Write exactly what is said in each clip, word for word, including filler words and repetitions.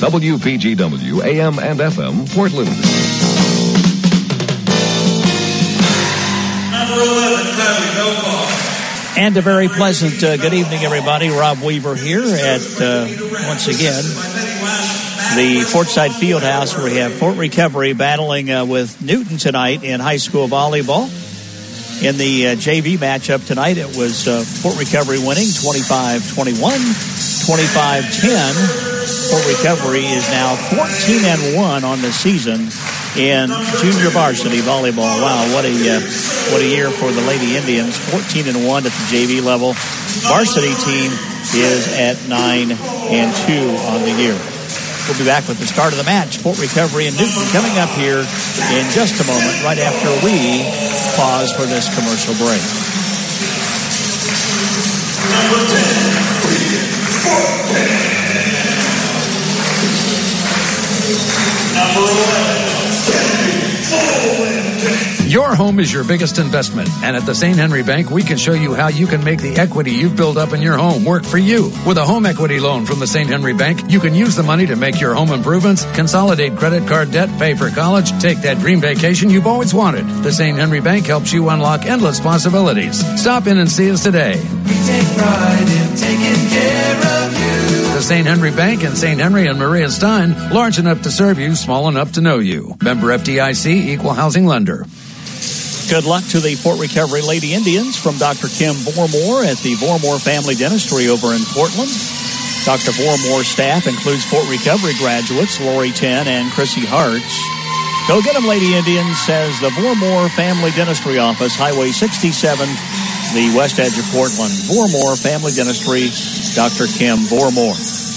W P G W, A M and F M, Portland. Number eleven, Cody, no call. And a very pleasant uh, good evening, everybody. Rob Weaver here at, uh, once again, the Fortside Fieldhouse, where we have Fort Recovery battling uh, with Newton tonight in high school volleyball. In the uh, J V matchup tonight, it was uh, Fort Recovery winning twenty-five twenty-one, twenty-five ten. Fort Recovery is now fourteen and one on the season in junior varsity volleyball. Wow, what a uh, what a year for the Lady Indians. fourteen and one at the J V level. Varsity team is at nine and two on the year. We'll be back with the start of the match. Fort Recovery and Newton coming up here in just a moment, right after we pause for this commercial break. Number ten, Fort ten. Number eleven, Your home is your biggest investment, and at the Saint Henry Bank, we can show you how you can make the equity you've built up in your home work for you. With a home equity loan from the Saint Henry Bank, you can use the money to make your home improvements, consolidate credit card debt, pay for college, take that dream vacation you've always wanted. The Saint Henry Bank helps you unlock endless possibilities. Stop in and see us today. We take pride in taking care of you. The Saint Henry Bank in Saint Henry and Maria Stein, large enough to serve you, small enough to know you. Member F D I C, Equal Housing Lender. Good luck to the Fort Recovery Lady Indians from Doctor Kim Vormore at the Vormore Family Dentistry over in Portland. Doctor Vormore's staff includes Fort Recovery graduates Lori Ten and Chrissy Hartz. Go get them, Lady Indians, says the Vormore Family Dentistry Office, Highway sixty-seven, the west edge of Portland. Vormore Family Dentistry, Doctor Kim Vormore.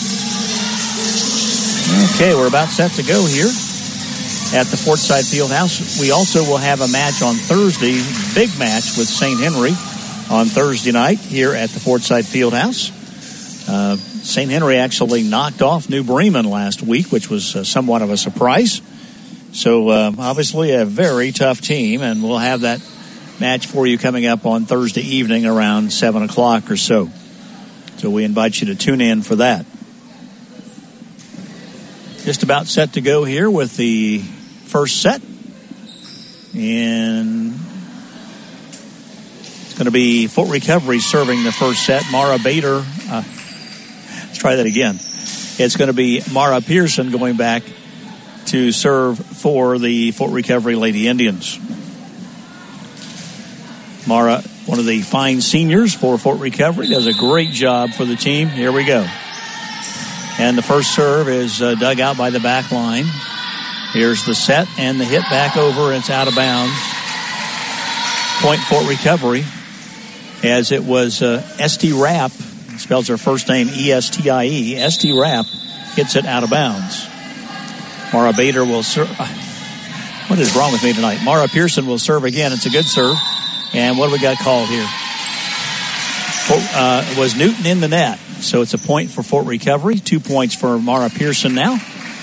Okay, we're about set to go here at the Fortside Fieldhouse. We also will have a match on Thursday, big match with Saint Henry on Thursday night here at the Fortside Fieldhouse. Uh, Saint Henry actually knocked off New Bremen last week, which was uh, somewhat of a surprise. So uh, obviously a very tough team, and we'll have that match for you coming up on Thursday evening around seven o'clock or so. So we invite you to tune in for that. Just about set to go here with the first set. And it's going to be Fort Recovery serving the first set. Mara Bader. Uh, let's try that again. It's going to be Mara Pearson going back to serve for the Fort Recovery Lady Indians. Mara, one of the fine seniors for Fort Recovery, does a great job for the team. Here we go. And the first serve is uh, dug out by the back line. Here's the set and the hit back over. It's out of bounds. Point Fort Recovery, as it was uh, Esty Rapp, spells her first name E S T I E. Esty Rapp hits it out of bounds. Mara Bader will serve. What is wrong with me tonight? Mara Pearson will serve again. It's a good serve. And what do we got called here? Uh, it was Newton in the net. So it's a point for Fort Recovery. Two points for Mara Pearson now.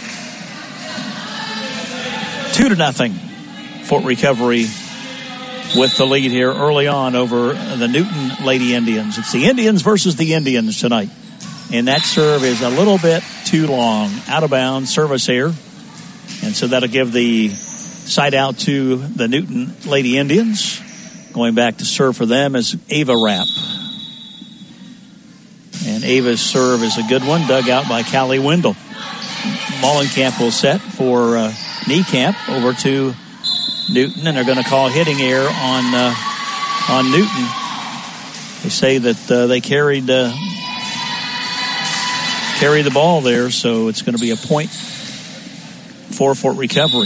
Two to nothing. Fort Recovery with the lead here early on over the Newton Lady Indians. It's the Indians versus the Indians tonight. And that serve is a little bit too long. Out of bounds, service error. And so that'll give the side out to the Newton Lady Indians. Going back to serve for them is Ava Rapp. And Ava's serve is a good one, dug out by Callie Wendell. Mollenkamp will set for uh, Niekamp over to Newton, and they're going to call hitting error on uh, on Newton. They say that uh, they carried uh, carried the ball there, so it's going to be a point for Fort Recovery.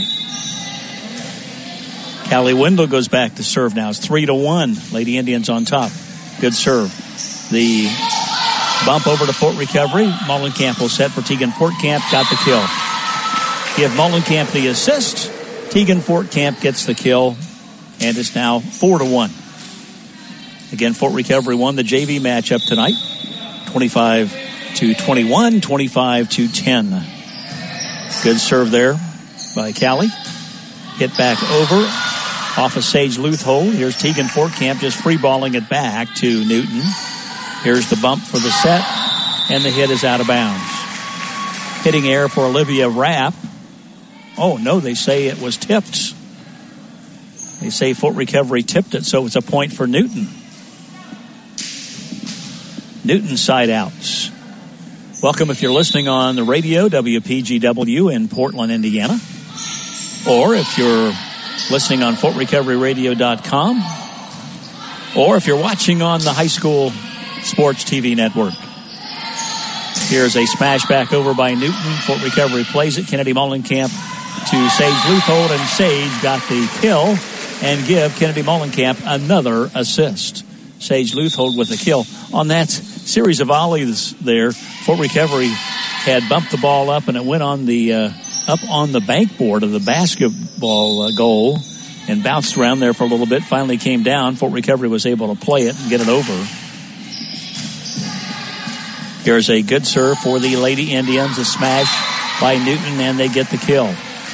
Callie Wendell goes back to serve now. It's three to one. Lady Indians on top. Good serve. The bump over to Fort Recovery. Mollenkamp will set for Tegan Fortcamp. Got the kill. Give Mollenkamp the assist. Tegan Fortcamp gets the kill. And it's now four to one. Again, Fort Recovery won the J V matchup tonight. twenty-five to twenty-one, twenty-five to ten. Good serve there by Callie. Hit back over off a Sage Luthold. Here's Tegan Fortcamp just free balling it back to Newton. Here's the bump for the set, and the hit is out of bounds. Hitting air for Olivia Rapp. Oh, no, they say it was tipped. They say Fort Recovery tipped it, so it's a point for Newton. Newton side outs. Welcome if you're listening on the radio, W P G W in Portland, Indiana. Or if you're listening on Fort Recovery Radio dot com. Or if you're watching on the high school sports T V network. Here's a smash back over by Newton. Fort Recovery plays it. Kennedy Molenkamp to Sage Leuthold, and Sage got the kill and give Kennedy Molenkamp another assist. Sage Leuthold with a kill. On that series of volleys there, Fort Recovery had bumped the ball up, and it went on the uh, up on the bankboard of the basketball uh, goal and bounced around there for a little bit, finally came down. Fort Recovery was able to play it and get it over. Here's a good serve for the Lady Indians, a smash by Newton, and they get the kill.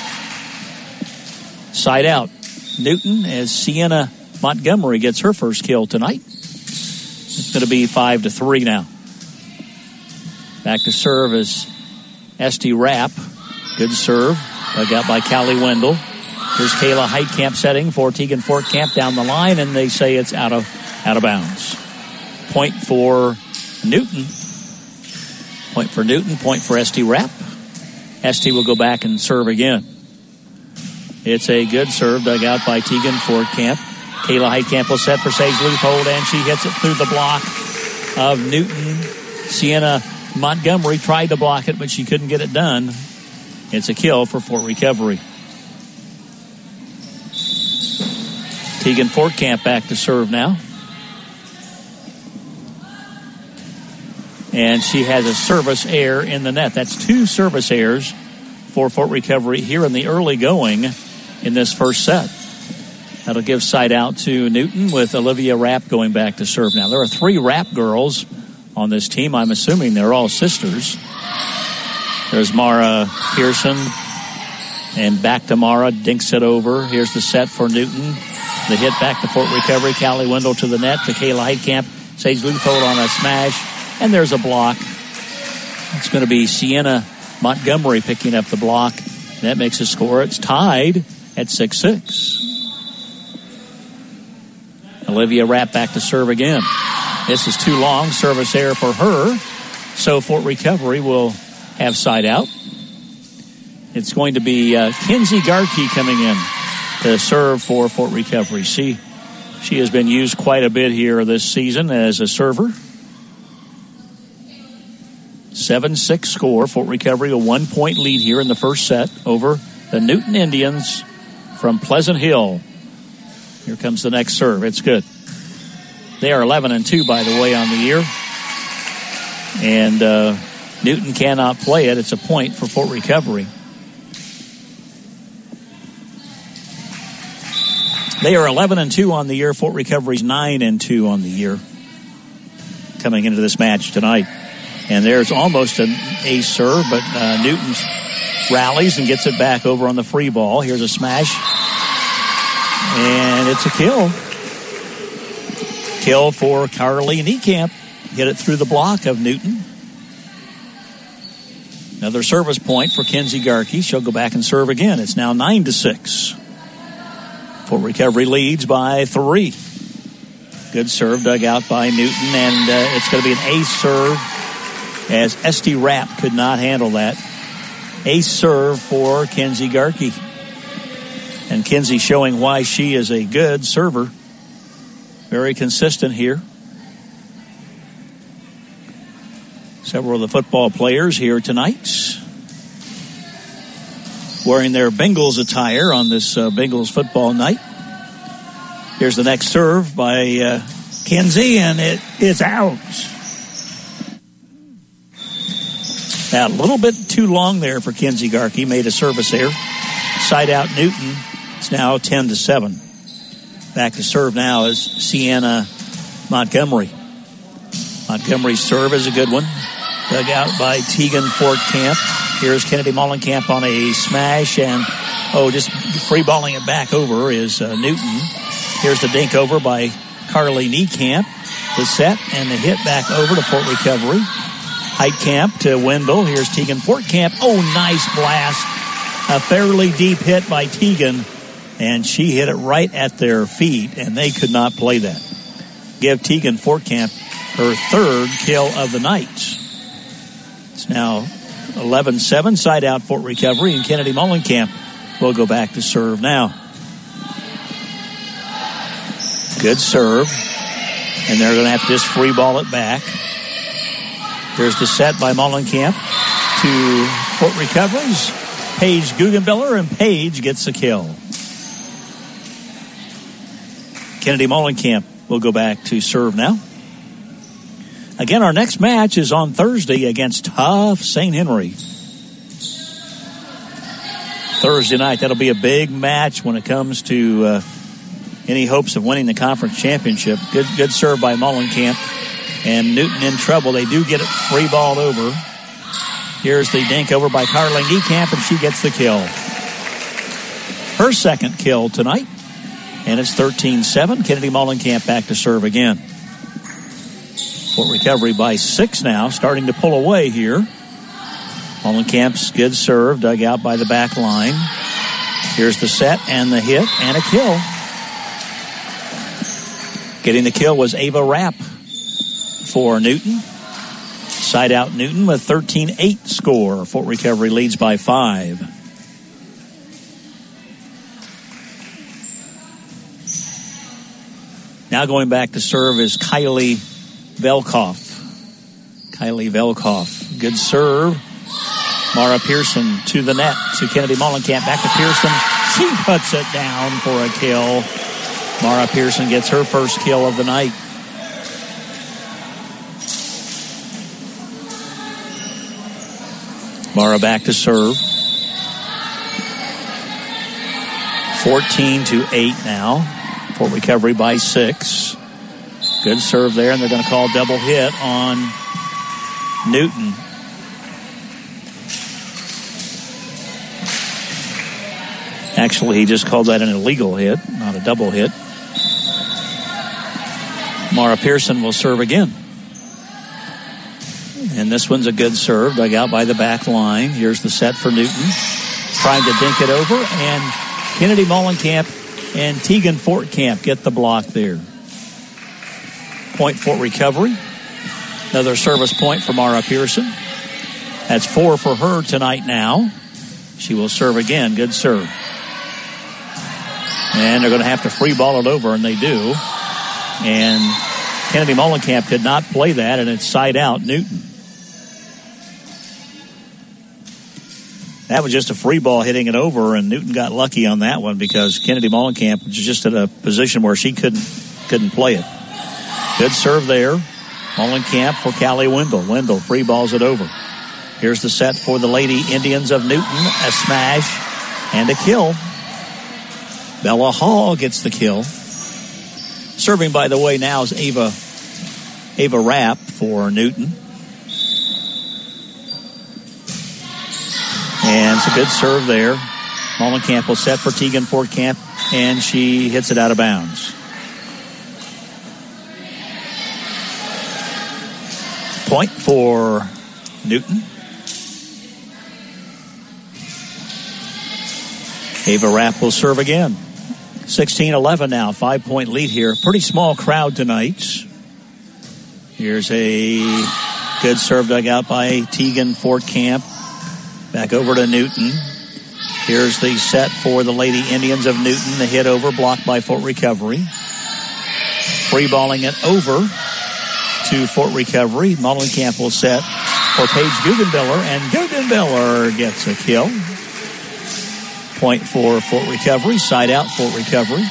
Side out, Newton, as Sienna Montgomery gets her first kill tonight. It's going to be five to three now. Back to serve is Esty Rapp. Good serve, dug out by Callie Wendell. Here's Kayla Heitkamp setting for Tegan Fortkamp down the line, and they say it's out of out of bounds. Point for Newton. Point for Newton, point for Esty Rapp. Esty will go back and serve again. It's a good serve dug out by Tegan Fortkamp. Kayla Heitkamp will set for Sage Leuthold, and she hits it through the block of Newton. Sienna Montgomery tried to block it, but she couldn't get it done. It's a kill for Fort Recovery. Tegan Fortkamp back to serve now. And she has a service error in the net. That's two service errors for Fort Recovery here in the early going in this first set. That'll give side out to Newton with Olivia Rapp going back to serve now. There are three Rapp girls on this team. I'm assuming they're all sisters. There's Mara Pearson, and back to Mara, dinks it over. Here's the set for Newton. The hit back to Fort Recovery. Callie Wendell to the net to Kayla Heitkamp. Sage Leuthold on a smash. And there's a block. It's going to be Sienna Montgomery picking up the block. That makes a score. It's tied at six six. Olivia Rapp back to serve again. This is too long. Service error for her. So Fort Recovery will have side out. It's going to be uh, Kinsey Garkey coming in to serve for Fort Recovery. She, she has been used quite a bit here this season as a server. seven six score. Fort Recovery a one-point lead here in the first set over the Newton Indians from Pleasant Hill. Here comes the next serve. It's good. They are eleven and two, by the way, on the year. And uh, Newton cannot play it. It's a point for Fort Recovery. They are eleven and two on the year. Fort Recovery's nine and two on the year coming into this match tonight. And there's almost an ace serve, but uh, Newton rallies and gets it back over on the free ball. Here's a smash. And it's a kill. Kill for Carly Niekamp. Hit it through the block of Newton. Another service point for Kinsey Garkey. She'll go back and serve again. It's now nine to six. Fort Recovery leads by three. Good serve dug out by Newton, and uh, it's going to be an ace serve as Esty Rapp could not handle that. Ace serve for Kinsey Garkey. And Kinsey showing why she is a good server. Very consistent here. Several of the football players here tonight wearing their Bengals attire on this uh, Bengals football night. Here's the next serve by uh, Kinsey, and it is out. Now, a little bit too long there for Kinsey Garkey. Made a service error. Side out Newton. It's now ten to seven. Back to serve now is Sienna Montgomery. Montgomery's serve is a good one. Dug out by Tegan Fortkamp. Here's Kennedy Molenkamp on a smash, and oh, just free balling it back over is uh, Newton. Here's the dink over by Carly Niekamp. The set and the hit back over to Fort Recovery. Heitkamp to Wendell. Here's Tegan Fortcamp. Oh, nice blast. A fairly deep hit by Tegan, and she hit it right at their feet, and they could not play that. Give Tegan Fortcamp her third kill of the night. It's now eleven seven, side out Fort Recovery, and Kennedy Mullenkamp will go back to serve now. Good serve, and they're going to have to just free ball it back. Here's the set by Mullenkamp to Fort Recovery's Paige Guggenbiller, and Paige gets a kill. Kennedy Mullenkamp will go back to serve now. Again, our next match is on Thursday against tough Saint Henry. Thursday night, that'll be a big match when it comes to uh, any hopes of winning the conference championship. Good, good serve by Mullenkamp. And Newton in trouble. They do get it free balled over. Here's the dink over by Carling Ekamp, and she gets the kill. Her second kill tonight. And it's thirteen seven. Kennedy Mullenkamp back to serve again. Fort Recovery by six now, starting to pull away here. Mullenkamp's good serve, dug out by the back line. Here's the set and the hit and a kill. Getting the kill was Ava Rapp for Newton. Side out Newton with thirteen eight score. Fort Recovery leads by five. Now going back to serve is Kylie Velkoff. Kylie Velkoff. Good serve. Mara Pearson to the net to Kennedy Mullenkamp. Back to Pearson. She puts it down for a kill. Mara Pearson gets her first kill of the night. Mara back to serve. fourteen to eight now. Fort Recovery by six. Good serve there, and they're going to call double hit on Newton. Actually, he just called that an illegal hit, not a double hit. Mara Pearson will serve again. And this one's a good serve, dug out by the back line. Here's the set for Newton. Trying to dink it over, and Kennedy Mullenkamp and Tegan Fortcamp get the block there. Point Fort Recovery. Another service point for Mara Pearson. That's four for her tonight now. She will serve again. Good serve. And they're going to have to free ball it over, and they do. And Kennedy Mullenkamp could not play that, and it's side out Newton. That was just a free ball hitting it over, and Newton got lucky on that one because Kennedy Mullenkamp was just in a position where she couldn't couldn't play it. Good serve there. Mullenkamp for Callie Wendell. Wendell free balls it over. Here's the set for the Lady Indians of Newton. A smash and a kill. Bella Hall gets the kill. Serving, by the way, now is Ava, Ava Rapp for Newton. And it's a good serve there. Mullenkamp will set for Tegan Fortcamp, and she hits it out of bounds. Point for Newton. Ava Rapp will serve again. sixteen eleven now, five-point lead here. Pretty small crowd tonight. Here's a good serve dug out by Tegan Fortcamp. Back over to Newton. Here's the set for the Lady Indians of Newton. The hit over, blocked by Fort Recovery. Free balling it over to Fort Recovery. Mullenkamp will set for Paige Guggenbiller, and Guggenbiller gets a kill. Point for Fort Recovery. Side out Fort Recovery.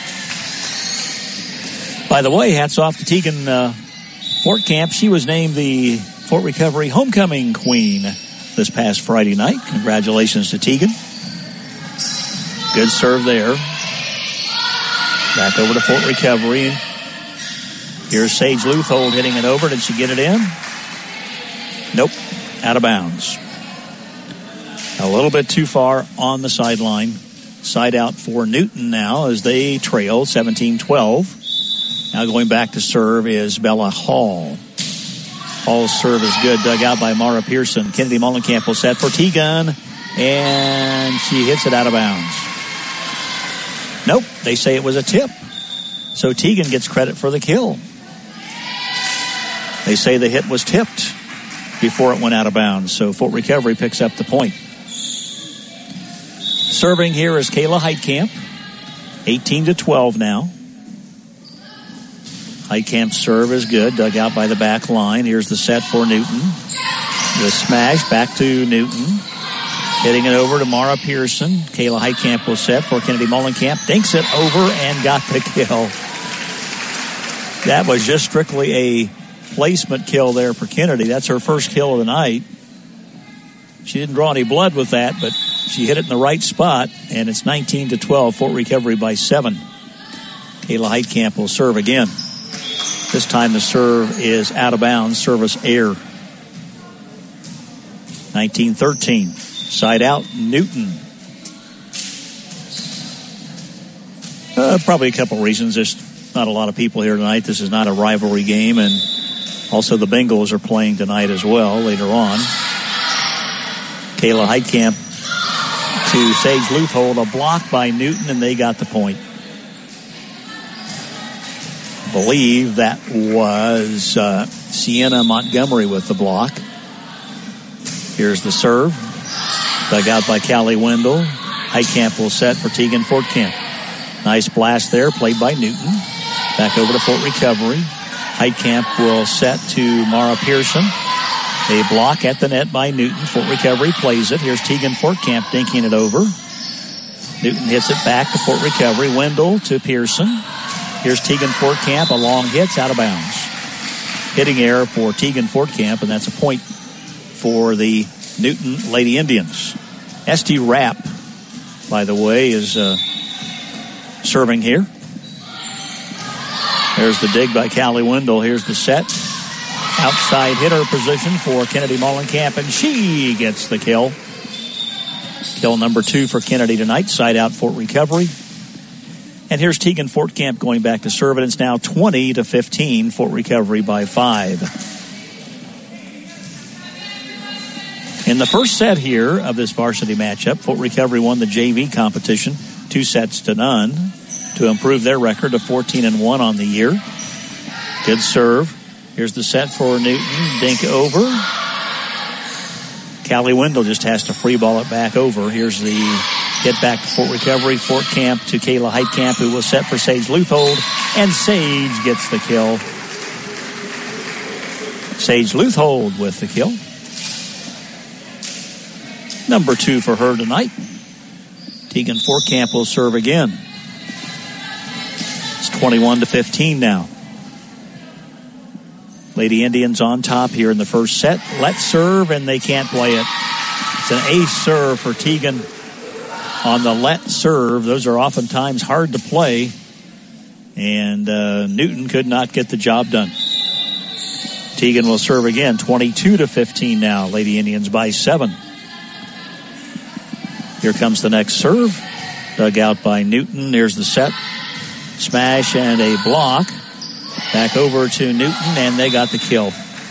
By the way, hats off to Tegan uh, Fortcamp. She was named the Fort Recovery Homecoming Queen this past Friday night. Congratulations to Tegan. Good serve there. Back over to Fort Recovery. Here's Sage Luthold hitting it over. Did she get it in? Nope. Out of bounds. A little bit too far on the sideline. Side out for Newton now as they trail seventeen twelve. Now going back to serve is Bella Hall. Hall's serve is good, dug out by Mara Pearson. Kennedy Mullenkamp will set for Teagan, and she hits it out of bounds. Nope, they say it was a tip. So Teagan gets credit for the kill. They say the hit was tipped before it went out of bounds. So Fort Recovery picks up the point. Serving here is Kayla Heitkamp. eighteen to twelve now. Heitkamp's serve is good, dug out by the back line. Here's the set for Newton. The smash back to Newton. Hitting it over to Mara Pearson. Kayla Heitkamp will set for Kennedy Mullenkamp. Dinks it over and got the kill. That was just strictly a placement kill there for Kennedy. That's her first kill of the night. She didn't draw any blood with that, but she hit it in the right spot, and it's nineteen to twelve. Fort Recovery by seven. Kayla Heitkamp will serve again. This time the serve is out of bounds. Service air. nineteen thirteen. Side out, Newton. Uh, probably a couple reasons. There's not a lot of people here tonight. This is not a rivalry game, and also the Bengals are playing tonight as well later on. Kayla Heitkamp to Sage Leuthold. A block by Newton, and they got the point. I believe that was uh, Sienna Montgomery with the block. Here's the serve. Dug out by Callie Wendell. Heitkamp will set for Teagan Fortkamp. Nice blast there, played by Newton. Back over to Fort Recovery. Heitkamp will set to Mara Pearson. A block at the net by Newton. Fort Recovery plays it. Here's Teagan Fortkamp dinking it over. Newton hits it back to Fort Recovery. Wendell to Pearson. Here's Teagan Fortkamp. A long hit's out of bounds. Hitting error for Teagan Fortkamp, and that's a point for the Newton Lady Indians. Esty Rapp, by the way, is uh, serving here. There's the dig by Callie Wendell. Here's the set. Outside hitter position for Kennedy Mullenkamp, and she gets the kill. Kill number two for Kennedy tonight. Side out Fort Recovery. And here's Teagan Fortkamp going back to serve, and it's now twenty to fifteen. Fort Recovery by five. In the first set here of this varsity matchup, Fort Recovery won the J V competition two sets to none to improve their record to fourteen and one on the year. Good serve. Here's the set for Newton. Dink over. Callie Wendell just has to free ball it back over. Here's the hit back to Fort Recovery. Fortkamp to Kayla Heitkamp, who will set for Sage Leuthold. And Sage gets the kill. Sage Leuthold with the kill. Number two for her tonight. Teagan Fortkamp will serve again. It's twenty-one to fifteen now. Lady Indians on top here in the first set. Let's serve, and they can't play it. It's an ace serve for Teagan on the let serve. Those are oftentimes hard to play, and uh, Newton could not get the job done. Teagan will serve again. twenty-two to fifteen now. Lady Indians by seven. Here comes the next serve. Dug out by Newton. There's the set. Smash and a block. Back over to Newton, and they got the kill.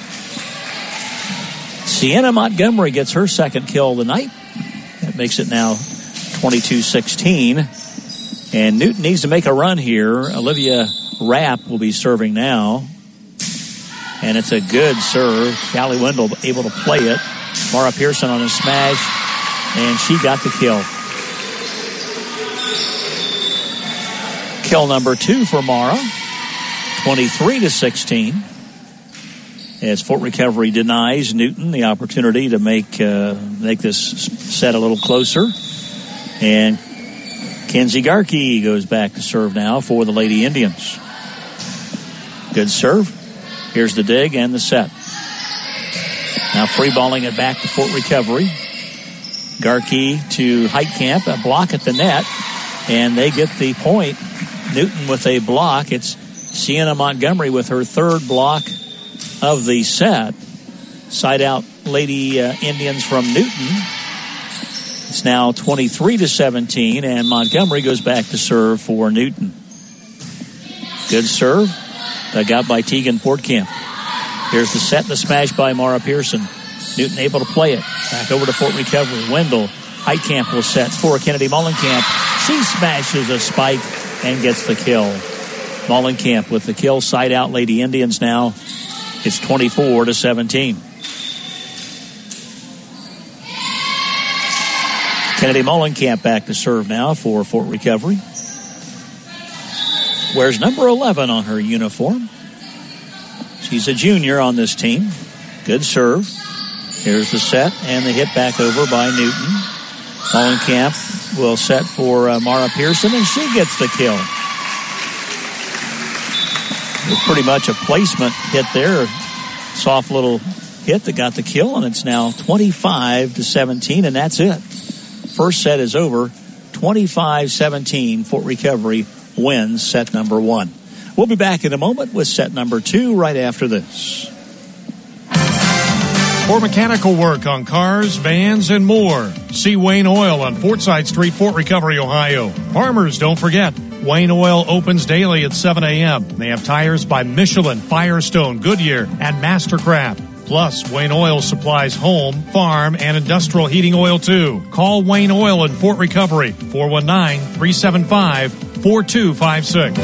Sienna Montgomery gets her second kill of the night. That makes it now twenty-two sixteen. And Newton needs to make a run here. Olivia Rapp will be serving now. And it's a good serve. Callie Wendell able to play it. Mara Pearson on a smash. And she got the kill. Kill number two for Mara. twenty-three to sixteen. As Fort Recovery denies Newton the opportunity to make uh, make this set a little closer. And Kenzie Garkey goes back to serve now for the Lady Indians. Good serve. Here's the dig and the set. Now free balling it back to Fort Recovery. Garkey to Heitkamp, a block at the net, and they get the point. Newton with a block. It's Sienna Montgomery with her third block of the set. Side out Lady uh, Indians from Newton. It's now twenty-three to seventeen, and Montgomery goes back to serve for Newton. Good serve. Dug out by Teagan Fortkamp. Here's the set, the smash by Mara Pearson. Newton able to play it. Back over to Fort Recovery. Wendell. Heitkamp will set for Kennedy Mullenkamp. She smashes a spike and gets the kill. Mullenkamp with the kill. Side out Lady Indians now. It's twenty-four to seventeen. Kennedy Mullenkamp back to serve now for Fort Recovery. Wears number eleven on her uniform. She's a junior on this team. Good serve. Here's the set and the hit back over by Newton. Mullenkamp will set for uh, Mara Pearson, and she gets the kill. It was pretty much a placement hit there. Soft little hit that got the kill, and it's now twenty-five to seventeen, and that's it. First set is over. twenty-five seventeen. Fort Recovery wins set number one. We'll be back in a moment with set number two right after this. For mechanical work on cars, vans, and more, see Wayne Oil on Fortside Street, Fort Recovery, Ohio. Farmers, don't forget, Wayne Oil opens daily at seven a.m. They have tires by Michelin, Firestone, Goodyear, and Mastercraft. Plus, Wayne Oil supplies home, farm, and industrial heating oil, too. Call Wayne Oil in Fort Recovery, four one nine, three seven five, four two five six.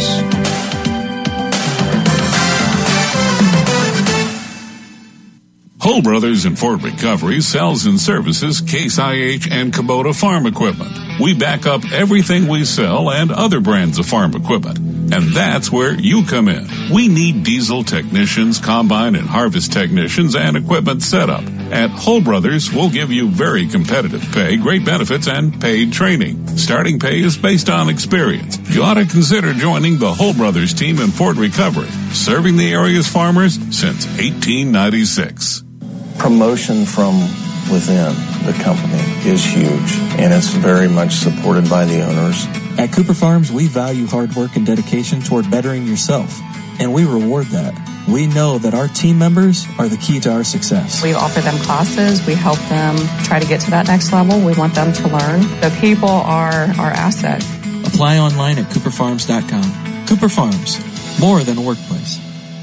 Hull Brothers in Fort Recovery sells and services Case I H and Kubota farm equipment. We back up everything we sell and other brands of farm equipment. And that's where you come in. We need diesel technicians, combine and harvest technicians, and equipment setup. At Hull Brothers, we'll give you very competitive pay, great benefits, and paid training. Starting pay is based on experience. You ought to consider joining the Hull Brothers team in Fort Recovery, serving the area's farmers since eighteen ninety-six. Promotion from within the company is huge, and it's very much supported by the owners. At Cooper Farms, we value hard work and dedication toward bettering yourself, and we reward that. We know that our team members are the key to our success. We offer them classes. We help them try to get to that next level. We want them to learn. The people are our asset. Apply online at cooper farms dot com. Cooper Farms, more than a workplace.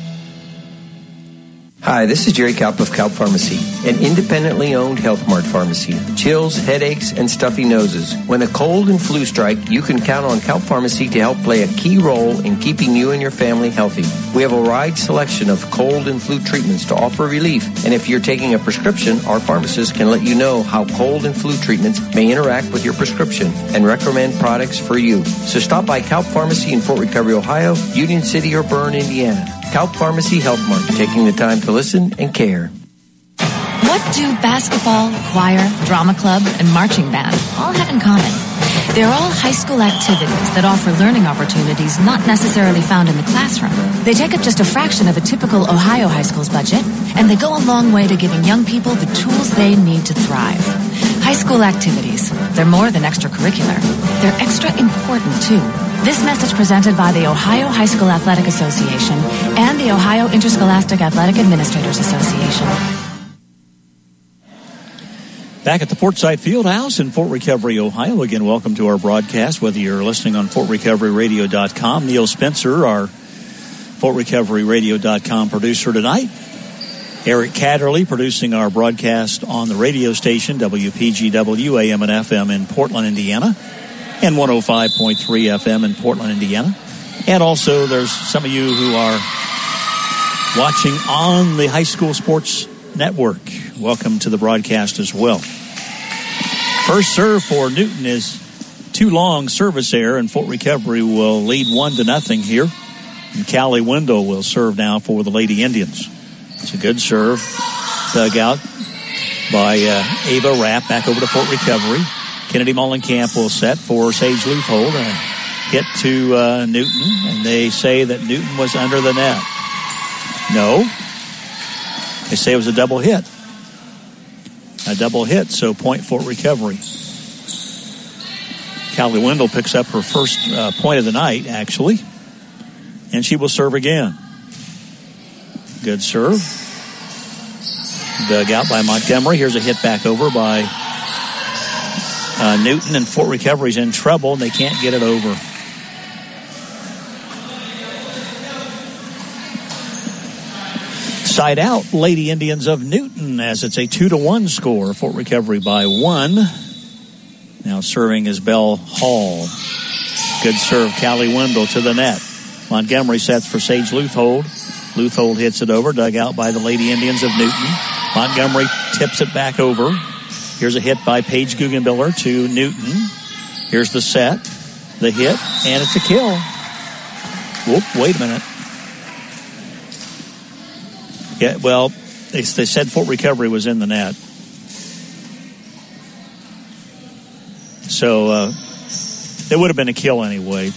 Hi, this is Jerry Kalp of Kalp Pharmacy, an independently owned Health Mart pharmacy. Chills, headaches, and stuffy noses. When a cold and flu strike, you can count on Kalp Pharmacy to help play a key role in keeping you and your family healthy. We have a wide selection of cold and flu treatments to offer relief, and if you're taking a prescription, our pharmacist can let you know how cold and flu treatments may interact with your prescription and recommend products for you. So stop by Kalp Pharmacy in Fort Recovery, Ohio, Union City, or Bern, Indiana. Kalp Pharmacy Health Mart, taking the time to listen and care. What do basketball, choir, drama club, and marching band all have in common? They're all high school activities that offer learning opportunities not necessarily found in the classroom. They take up just a fraction of a typical Ohio high school's budget, and they go a long way to giving young people the tools they need to thrive. High school activities, they're more than extracurricular. They're extra important, too. This message presented by the Ohio High School Athletic Association and the Ohio Interscholastic Athletic Administrators Association. Back at the Fortside Fieldhouse in Fort Recovery, Ohio. Again, welcome to our broadcast, whether you're listening on fort recovery radio dot com. Neil Spencer, our fort recovery radio dot com producer tonight. Eric Catterley producing our broadcast on the radio station, W P G W, A M and F M in Portland, Indiana, and one oh five point three F M in Portland, Indiana. And also there's some of you who are watching on the High School Sports Network. Welcome to the broadcast as well. First serve for Newton is too long service error, and Fort Recovery will lead one to nothing here. And Callie Wendell will serve now for the Lady Indians. It's a good serve. Dug out by uh, Ava Rapp. Back over to Fort Recovery. Kennedy Mullenkamp will set for Sage Leafold. A hit to uh, Newton, and they say that Newton was under the net. No. They say it was a double hit. A double hit, so point Fort Recovery. Callie Wendell picks up her first uh, point of the night, actually. And she will serve again. Good serve. Dug out by Montgomery. Here's a hit back over by uh, Newton, and Fort Recovery's in trouble, and they can't get it over. Side out, Lady Indians of Newton, as it's a two to one score. Fort Recovery by one. Now serving is Bell Hall. Good serve, Callie Wendell to the net. Montgomery sets for Sage Luthold. Luthold hits it over, dug out by the Lady Indians of Newton. Montgomery tips it back over. Here's a hit by Paige Guggenbiller to Newton. Here's the set, the hit, and it's a kill. Whoop, wait a minute. Yeah, well, they, they said Fort Recovery was in the net. So, uh, it would have been a kill anyway.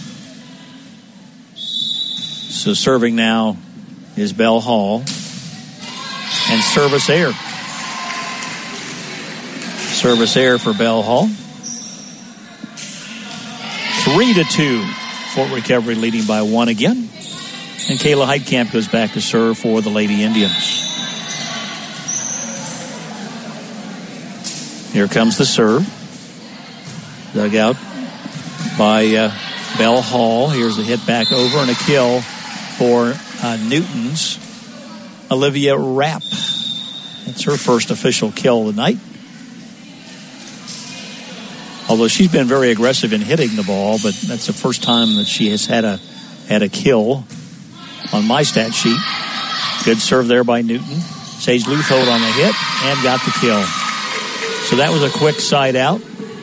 So serving now is Bell Hall. And service air. Service air for Bell Hall. Three to two. Fort Recovery leading by one again. And Kayla Heitkamp goes back to serve for the Lady Indians. Here comes the serve. Dug out by uh, Bell Hall. Here's a hit back over and a kill for uh, Newton's Olivia Rapp. That's her first official kill of the night. Although she's been very aggressive in hitting the ball, but that's the first time that she has had a had a kill on my stat sheet. Good serve there by Newton. Sage Luthold on the hit and got the kill. So that was a quick side out.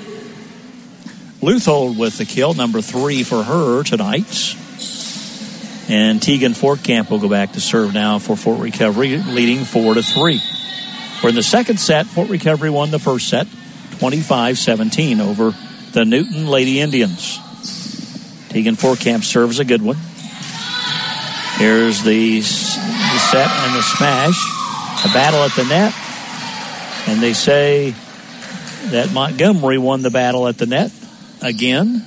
Luthold with the kill, number three for her tonight. And Tegan Fortcamp will go back to serve now for Fort Recovery, leading four to three. We're in the second set. Fort Recovery won the first set, twenty-five seventeen over the Newton Lady Indians. Tegan Fortcamp serves a good one. Here's the, the set and the smash. A battle at the net. And they say that Montgomery won the battle at the net again.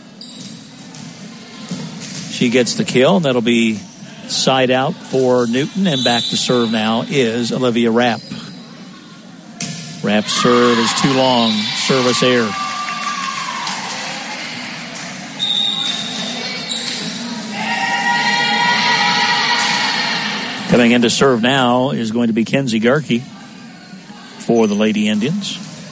She gets the kill, and that'll be side out for Newton. And back to serve now is Olivia Rapp. Rapp's serve is too long. Service air. Coming in to serve now is going to be Kenzie Garkey for the Lady Indians.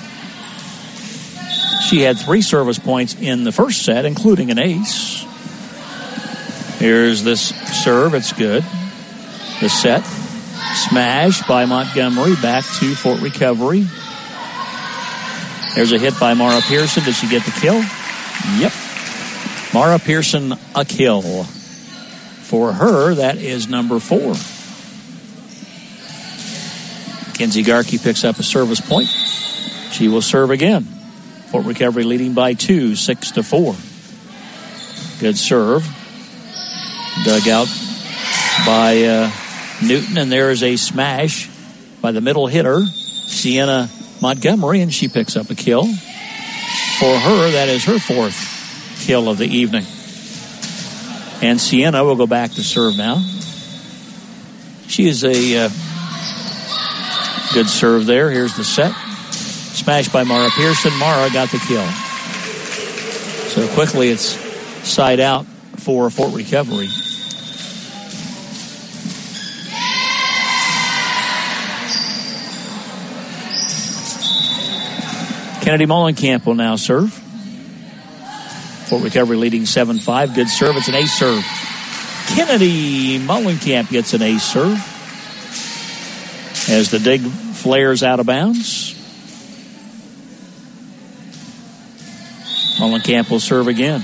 She had three service points in the first set, including an ace. Here's this serve. It's good. The set. Smash by Montgomery. Back to Fort Recovery. There's a hit by Mara Pearson. Did she get the kill? Yep. Mara Pearson, a kill. For her, that is number four. Kenzie Garkey picks up a service point. She will serve again. Fort Recovery leading by two, six to four. Good serve. Dug out by uh, Newton, and there is a smash by the middle hitter, Sienna Montgomery, and she picks up a kill. For her, that is her fourth kill of the evening. And Sienna will go back to serve now. She is a uh, good serve there. Here's the set. Smash by Mara Pearson. Mara got the kill. So quickly it's side out for Fort Recovery. Kennedy Mullenkamp will now serve. Fort Recovery leading seven five. Good serve. It's an ace serve. Kennedy Mullenkamp gets an ace serve as the dig flares out of bounds. Mullenkamp will serve again.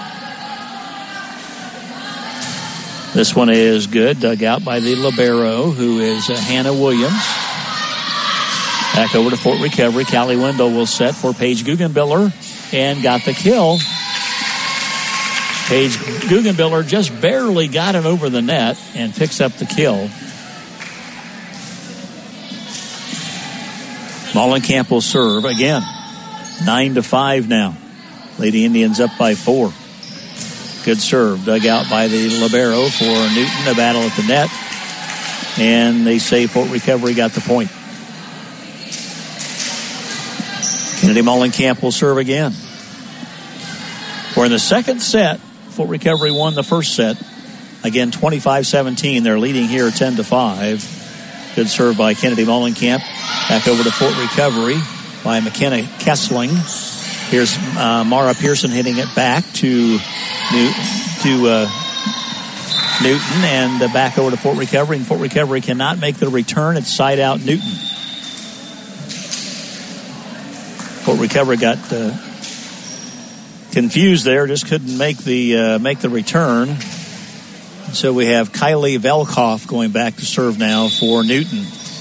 This one is good. Dug out by the libero, who is uh, Hannah Williams. Back over to Fort Recovery. Callie Wendell will set for Paige Guggenbiller and got the kill. Paige Guggenbiller just barely got it over the net and picks up the kill. Mullenkamp will serve again. Nine to five now. Lady Indians up by four. Good serve. Dug out by the libero for Newton. A battle at the net. And they say Fort Recovery got the point. Kennedy Mullenkamp will serve again. We're in the second set. Fort Recovery won the first set. Again, twenty-five seventeen. They're leading here ten to five. Good serve by Kennedy Molenkamp. Back over to Fort Recovery by McKenna Kessling. Here's uh, Mara Pearson hitting it back to New, to uh, Newton, and uh, back over to Fort Recovery. And Fort Recovery cannot make the return. It's side out Newton. Fort Recovery got uh, confused there, just couldn't make the uh, make the return. So we have Kylie Velkoff going back to serve now for Newton.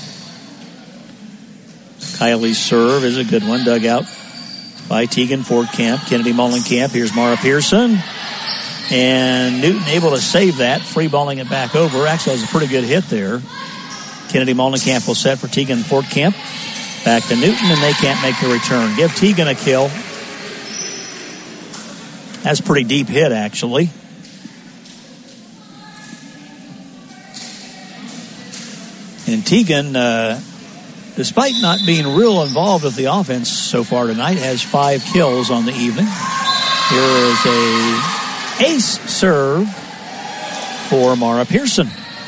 Kylie's serve is a good one, dug out by Tegan Fortcamp. Kennedy Molenkamp. Here's Mara Pearson. And Newton able to save that, free balling it back over. Actually has a pretty good hit there. Kennedy Molenkamp will set for Tegan Fortcamp. Back to Newton, and they can't make the return. Give Tegan a kill. That's a pretty deep hit, actually. And Tegan, uh, despite not being real involved with the offense so far tonight, has five kills on the evening. Here is a ace serve for Mara Pearson.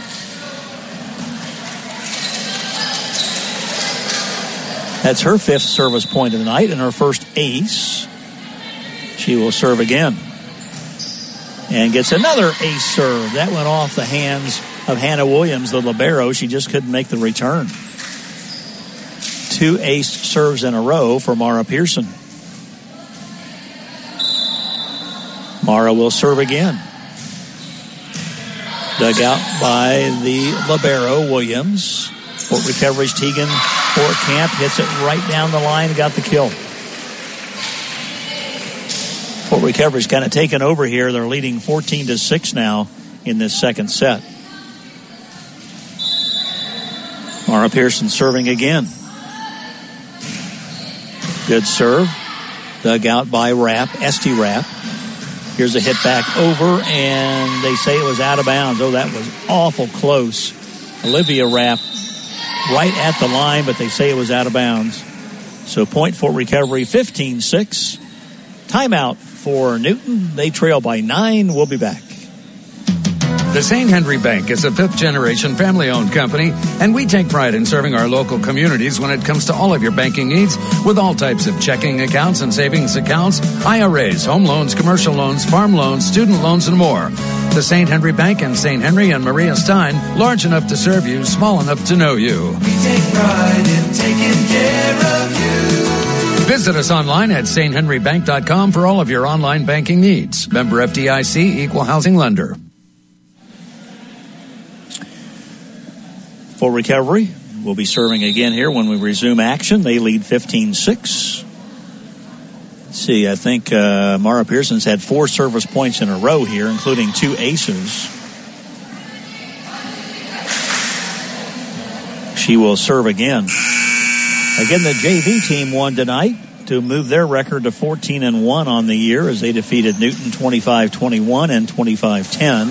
That's her fifth service point of the night and her first ace. She will serve again. And gets another ace serve. That went off the hands of Hannah Williams, the libero. She just couldn't make the return. Two ace serves in a row for Mara Pearson. Mara will serve again. Dug out by the libero, Williams. Fort Recovery's Tegan Fortcamp hits it right down the line, got the kill. Fort Recovery's kind of taken over here. They're leading fourteen to six now in this second set. Mara Pearson serving again. Good serve. Dug out by Rapp, Esty Rapp. Here's a hit back over, and they say it was out of bounds. Oh, that was awful close. Olivia Rapp right at the line, but they say it was out of bounds. So point Fort Recovery, fifteen six. Timeout for Newton. They trail by nine. We'll be back. The Saint Henry Bank is a fifth-generation family-owned company, and we take pride in serving our local communities when it comes to all of your banking needs with all types of checking accounts and savings accounts, I R As, home loans, commercial loans, farm loans, student loans, and more. The Saint Henry Bank in Saint Henry and Maria Stein, large enough to serve you, small enough to know you. We take pride in taking care of you. Visit us online at S T henry bank dot com for all of your online banking needs. Member F D I C, Equal Housing Lender. Fort Recovery will be serving again here when we resume action. They lead fifteen six. Let's see, I think uh, Mara Pearson's had four service points in a row here, including two aces. She will serve again. Again, the J V team won tonight to move their record to fourteen and one on the year as they defeated Newton twenty-five twenty-one and twenty-five ten.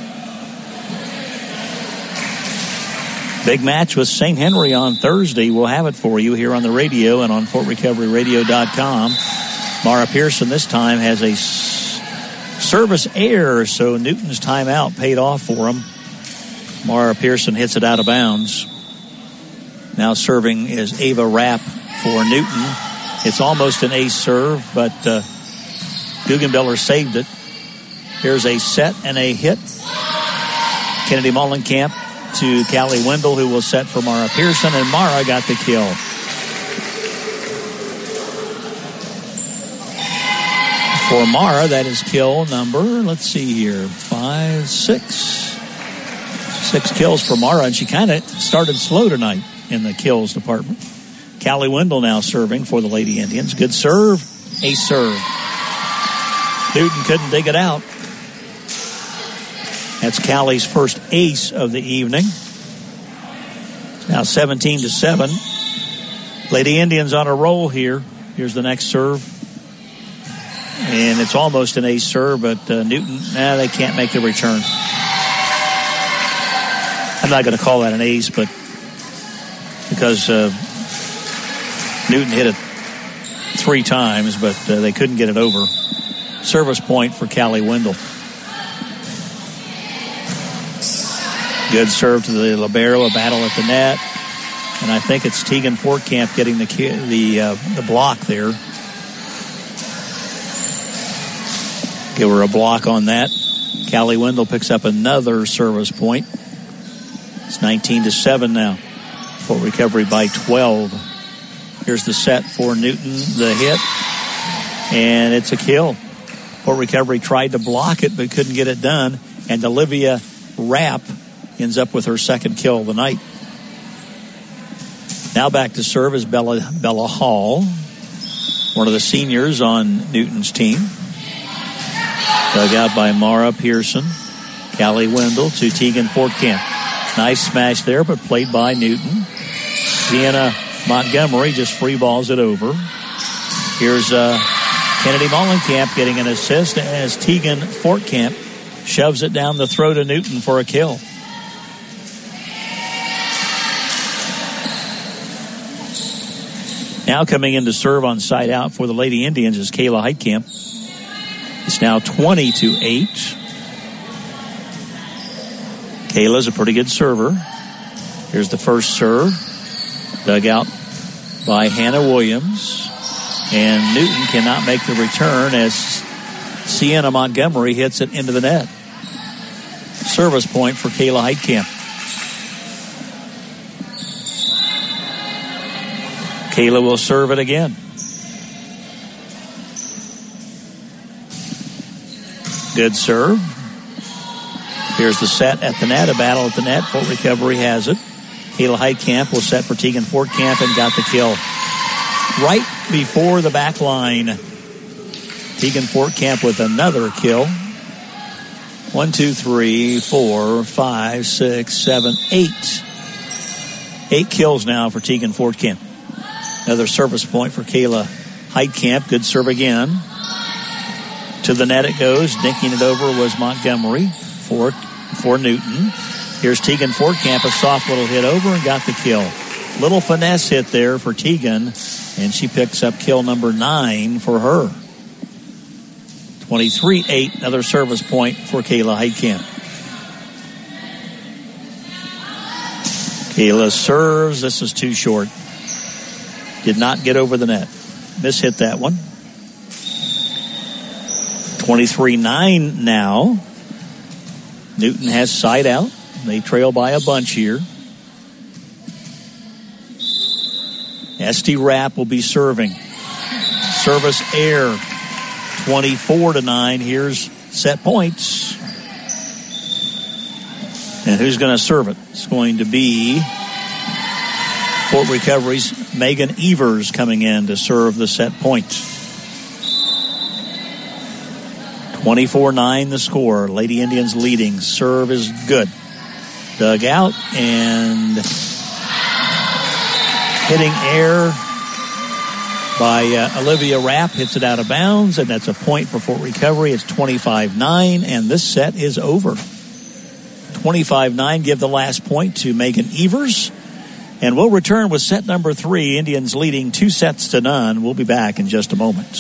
Big match with Saint Henry on Thursday. We'll have it for you here on the radio and on fort recovery radio dot com. Mara Pearson this time has a s- service error, so Newton's timeout paid off for him. Mara Pearson hits it out of bounds. Now serving is Ava Rapp for Newton. It's almost an ace serve, but uh, Guggenbiller saved it. Here's a set and a hit. Kennedy Molenkamp to Callie Wendell, who will set for Mara Pearson, and Mara got the kill. For Mara, that is kill number, let's see here, five, six. Six kills for Mara, and she kind of started slow tonight in the kills department. Callie Wendell now serving for the Lady Indians. Good serve, ace serve. Newton couldn't dig it out. That's Callie's first ace of the evening. Now seventeen to seven. Lady Indians on a roll here. Here's the next serve. And it's almost an ace serve, but uh, Newton, nah, they can't make the return. I'm not going to call that an ace, but because uh, Newton hit it three times, but uh, they couldn't get it over. Service point for Callie Wendell. Good serve to the libero, a battle at the net. And I think it's Tegan Fortcamp getting the the uh, the block there. Give her a block on that. Callie Wendell picks up another service point. It's nineteen to seven now. Fort Recovery by twelve. Here's the set for Newton, the hit. And it's a kill. Fort Recovery tried to block it but couldn't get it done. And Olivia Rapp ends up with her second kill of the night. Now back to serve is Bella, Bella Hall, one of the seniors on Newton's team. Dug out by Mara Pearson. Callie Wendell to Tegan Fortcamp. Nice smash there, but played by Newton. Sienna Montgomery just free balls it over. Here's uh, Kennedy Mollenkamp getting an assist as Tegan Fortcamp shoves it down the throat of Newton for a kill. Now coming in to serve on side out for the Lady Indians is Kayla Heitkamp. It's now twenty to eight. Kayla's a pretty good server. Here's the first serve. Dug out by Hannah Williams. And Newton cannot make the return as Sienna Montgomery hits it into the net. Service point for Kayla Heitkamp. Kayla will serve it again. Good serve. Here's the set at the net, a battle at the net. Fort Recovery has it. Kayla Heitkamp will set for Tegan Fortcamp and got the kill. Right before the back line. Tegan Fortcamp with another kill. One, two, three, four, five, six, seven, eight. Eight kills now for Tegan Fortcamp. Another service point for Kayla Heitkamp. Good serve again. To the net it goes. Dinking it over was Montgomery for, for Newton. Here's Tegan Fortcamp, a soft little hit over and got the kill. Little finesse hit there for Tegan, and she picks up kill number nine for her. twenty-three eight, another service point for Kayla Heitkamp. Kayla serves. This is too short. Did not get over the net. Mishit that one. twenty-three nine now. Newton has side out. They trail by a bunch here. Esty Rapp will be serving. Service air. twenty-four to nine. Here's set points. And who's going to serve it? It's going to be Fort Recovery's Megan Evers coming in to serve the set point. twenty-four nine the score. Lady Indians leading. Serve is good. Dug out and hitting air by uh, Olivia Rapp. Hits it out of bounds, and that's a point for Fort Recovery. It's twenty-five nine, and this set is over. twenty-five nine, give the last point to Megan Evers. And we'll return with set number three. Indians leading two sets to none. We'll be back in just a moment.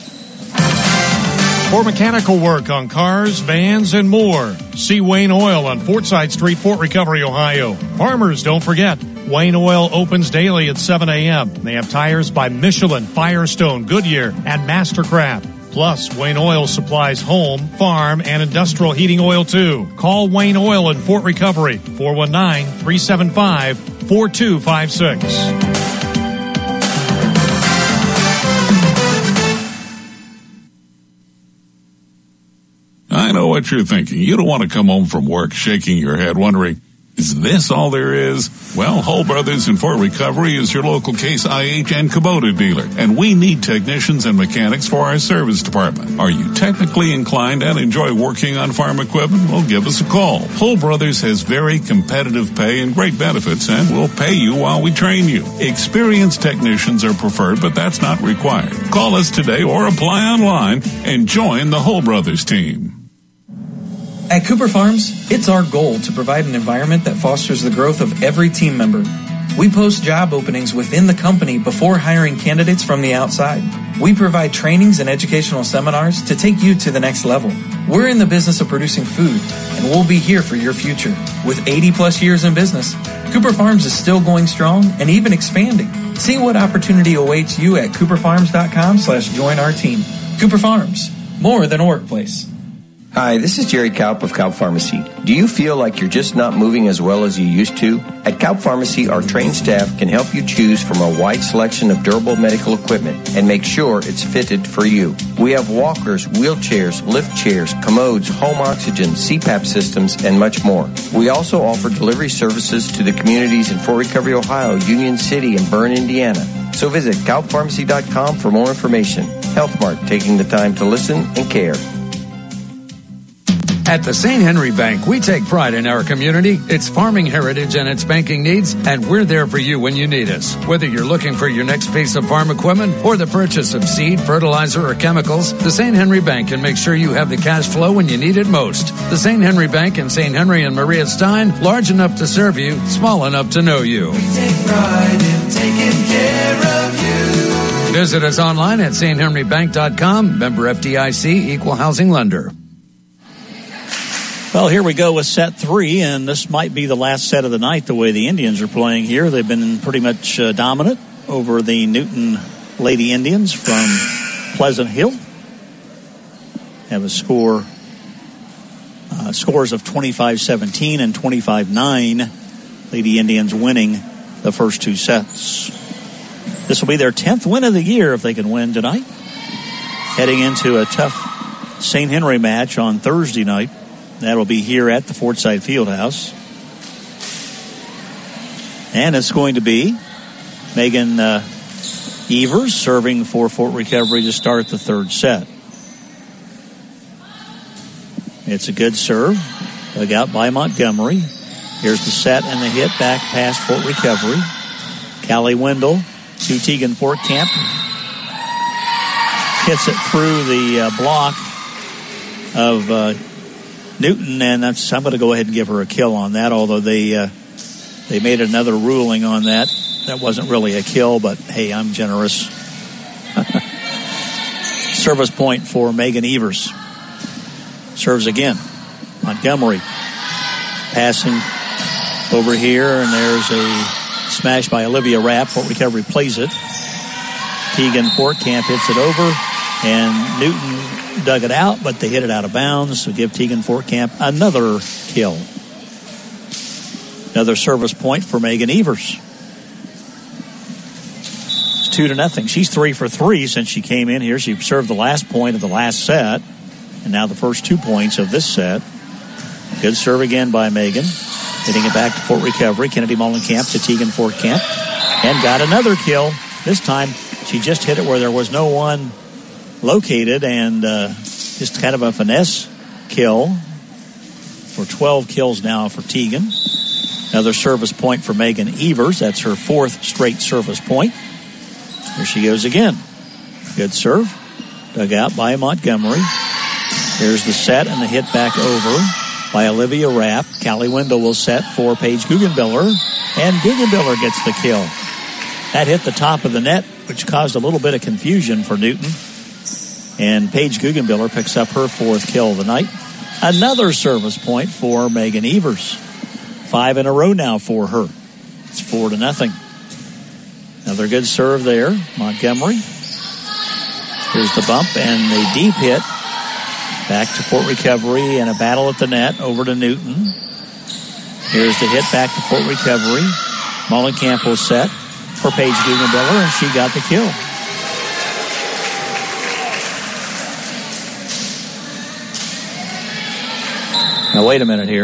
For mechanical work on cars, vans, and more, see Wayne Oil on Fortside Street, Fort Recovery, Ohio. Farmers, don't forget, Wayne Oil opens daily at seven a.m. They have tires by Michelin, Firestone, Goodyear, and Mastercraft. Plus, Wayne Oil supplies home, farm, and industrial heating oil, too. Call Wayne Oil in Fort Recovery, four one nine, three seven five, four two five six. I know what you're thinking. You don't want to come home from work shaking your head wondering, is this all there is? Well, Hull Brothers in Fort Recovery is your local Case I H and Kubota dealer, and we need technicians and mechanics for our service department. Are you technically inclined and enjoy working on farm equipment? Well, give us a call. Hull Brothers has very competitive pay and great benefits, and we'll pay you while we train you. Experienced technicians are preferred, but that's not required. Call us today or apply online and join the Hull Brothers team. At Cooper Farms, it's our goal to provide an environment that fosters the growth of every team member. We post job openings within the company before hiring candidates from the outside. We provide trainings and educational seminars to take you to the next level. We're in the business of producing food, and we'll be here for your future. With eighty plus years in business, Cooper Farms is still going strong and even expanding. See what opportunity awaits you at cooperfarms.com slash join our team. Cooper Farms, more than a workplace. Hi, this is Jerry Kaup of Kaup Pharmacy. Do you feel like you're just not moving as well as you used to? At Kaup Pharmacy, our trained staff can help you choose from a wide selection of durable medical equipment and make sure it's fitted for you. We have walkers, wheelchairs, lift chairs, commodes, home oxygen, C PAP systems, and much more. We also offer delivery services to the communities in Fort Recovery, Ohio, Union City, and Bern, Indiana. So visit kaup pharmacy dot com for more information. Health Mart, taking the time to listen and care. At the Saint Henry Bank, we take pride in our community, its farming heritage, and its banking needs, and we're there for you when you need us. Whether you're looking for your next piece of farm equipment or the purchase of seed, fertilizer, or chemicals, the Saint Henry Bank can make sure you have the cash flow when you need it most. The Saint Henry Bank in Saint Henry and Maria Stein, large enough to serve you, small enough to know you. We take pride in taking care of you. Visit us online at saint henry bank dot com, member F D I C, equal housing lender. Well, here we go with set three, and this might be the last set of the night the way the Indians are playing here. They've been pretty much uh, dominant over the Newton Lady Indians from Pleasant Hill. Have a score, uh, scores of twenty-five seventeen and twenty-five nine. Lady Indians winning the first two sets. This will be their tenth win of the year if they can win tonight. Heading into a tough Saint Henry match on Thursday night. That'll be here at the Fortside Fieldhouse. And it's going to be Megan uh, Evers serving for Fort Recovery to start the third set. It's a good serve. Dug out by Montgomery. Here's the set and the hit back past Fort Recovery. Callie Wendell to Tegan Fortcamp. Hits it through the uh, block of uh, Newton, and that's, I'm going to go ahead and give her a kill on that, although they uh, they made another ruling on that. That wasn't really a kill, but hey, I'm generous. Service point for Megan Evers. Serves again. Montgomery passing over here, and there's a smash by Olivia Rapp. Fort Recovery plays it. Tegan Fortcamp hits it over, and Newton dug it out, but they hit it out of bounds, so give Tegan Fortcamp another kill. Another service point for Megan Evers. It's two to nothing. She's three for three since she came in here. She served the last point of the last set, and now the first two points of this set. Good serve again by Megan. Hitting it back to Fort Recovery. Kennedy Mullenkamp to Tegan Fortcamp. And got another kill. This time, she just hit it where there was no one located, and uh, just kind of a finesse kill for twelve kills now for Tegan. Another service point for Megan Evers. That's her fourth straight service point. Here she goes again. Good serve. Dug out by Montgomery. Here's the set and the hit back over by Olivia Rapp. Callie Wendell will set for Paige Guggenbiller, and Guggenbiller gets the kill. That hit the top of the net, which caused a little bit of confusion for Newton. And Paige Guggenbiller picks up her fourth kill of the night. Another service point for Megan Evers. Five in a row now for her. It's four to nothing. Another good serve there. Montgomery. Here's the bump and the deep hit. Back to Fort Recovery and a battle at the net over to Newton. Here's the hit back to Fort Recovery. Mullenkamp will set for Paige Guggenbiller, and she got the kill. Now, wait a minute here.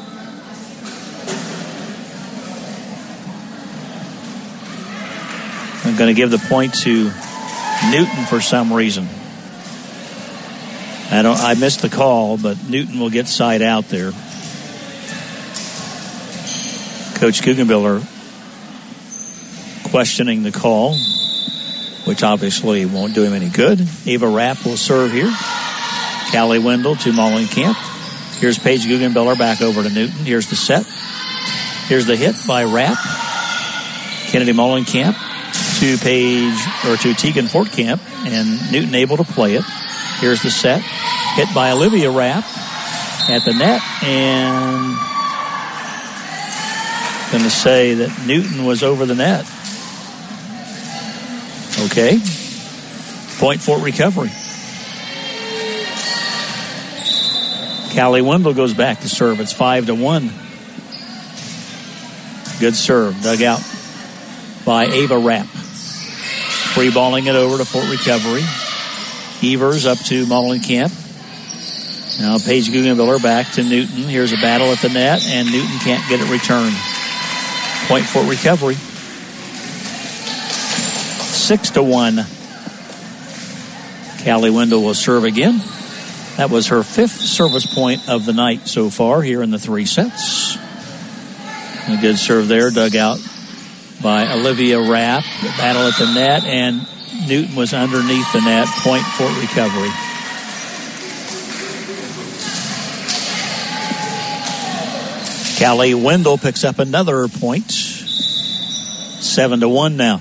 I'm going to give the point to Newton for some reason. I don't. I missed the call, but Newton will get side out there. Coach Guggenbiller questioning the call, which obviously won't do him any good. Ava Rapp will serve here. Callie Wendell to Mullenkamp. Here's Paige Guggenbiller back over to Newton. Here's the set. Here's the hit by Rapp. Kennedy Mullenkamp to Paige, or to Tegan Fortcamp, and Newton able to play it. Here's the set. Hit by Olivia Rapp at the net, and going to say that Newton was over the net. Okay. Point Fort Recovery. Callie Wendell goes back to serve. It's five to one. Good serve. Dug out by Ava Rapp. Free balling it over to Fort Recovery. Evers up to Molenkamp. Now Paige Guggenbiller back to Newton. Here's a battle at the net, and Newton can't get it returned. Point Fort Recovery. Six to one. Callie Wendell will serve again. That was her fifth service point of the night so far here in the three sets. A good serve there, dug out by Olivia Rapp. The battle at the net, and Newton was underneath the net. Point Fort Recovery. Callie Wendell picks up another point. Seven to one now.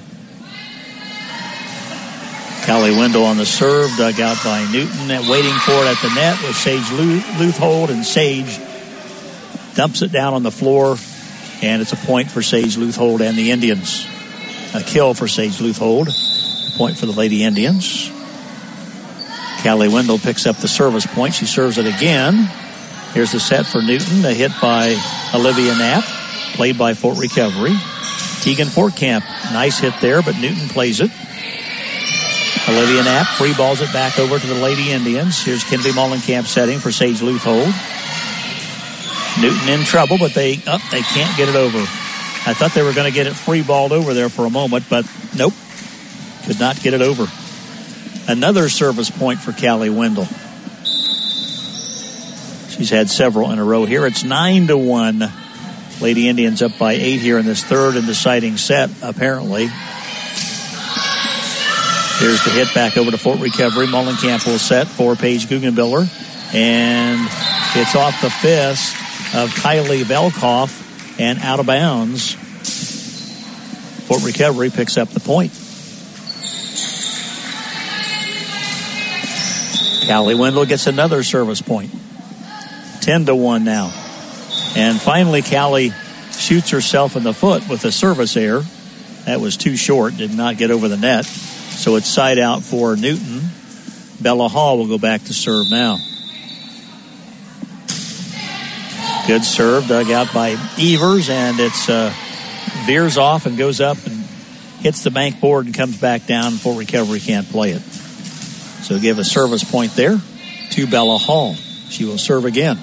Callie Wendell on the serve, dug out by Newton, and waiting for it at the net was Sage Leuthold, and Sage dumps it down on the floor, and it's a point for Sage Leuthold and the Indians. A kill for Sage Leuthold, a point for the Lady Indians. Callie Wendell picks up the service point. She serves it again. Here's the set for Newton, a hit by Olivia Knapp, played by Fort Recovery. Tegan Fortcamp, nice hit there, but Newton plays it. Olivia Knapp free balls it back over to the Lady Indians. Here's Kennedy Molenkamp setting for Sage Leuthold. Newton in trouble, but they oh, they can't get it over. I thought they were going to get it free balled over there for a moment, but nope, could not get it over. Another service point for Callie Wendell. She's had several in a row here. It's nine to one. Lady Indians up by eight here in this third and deciding set, apparently. Here's the hit back over to Fort Recovery. Molenkamp will set for Paige Guggenbiller. And it's off the fist of Kylie Velkoff and out of bounds. Fort Recovery picks up the point. Callie Wendell gets another service point. ten to one now. And finally, Callie shoots herself in the foot with a service error. That was too short, did not get over the net. So it's side out for Newton. Bella Hall will go back to serve now. Good serve, dug out by Evers, and it's uh, veers off and goes up and hits the bank board and comes back down. Fort Recovery can't play it. So give a service point there to Bella Hall. She will serve again.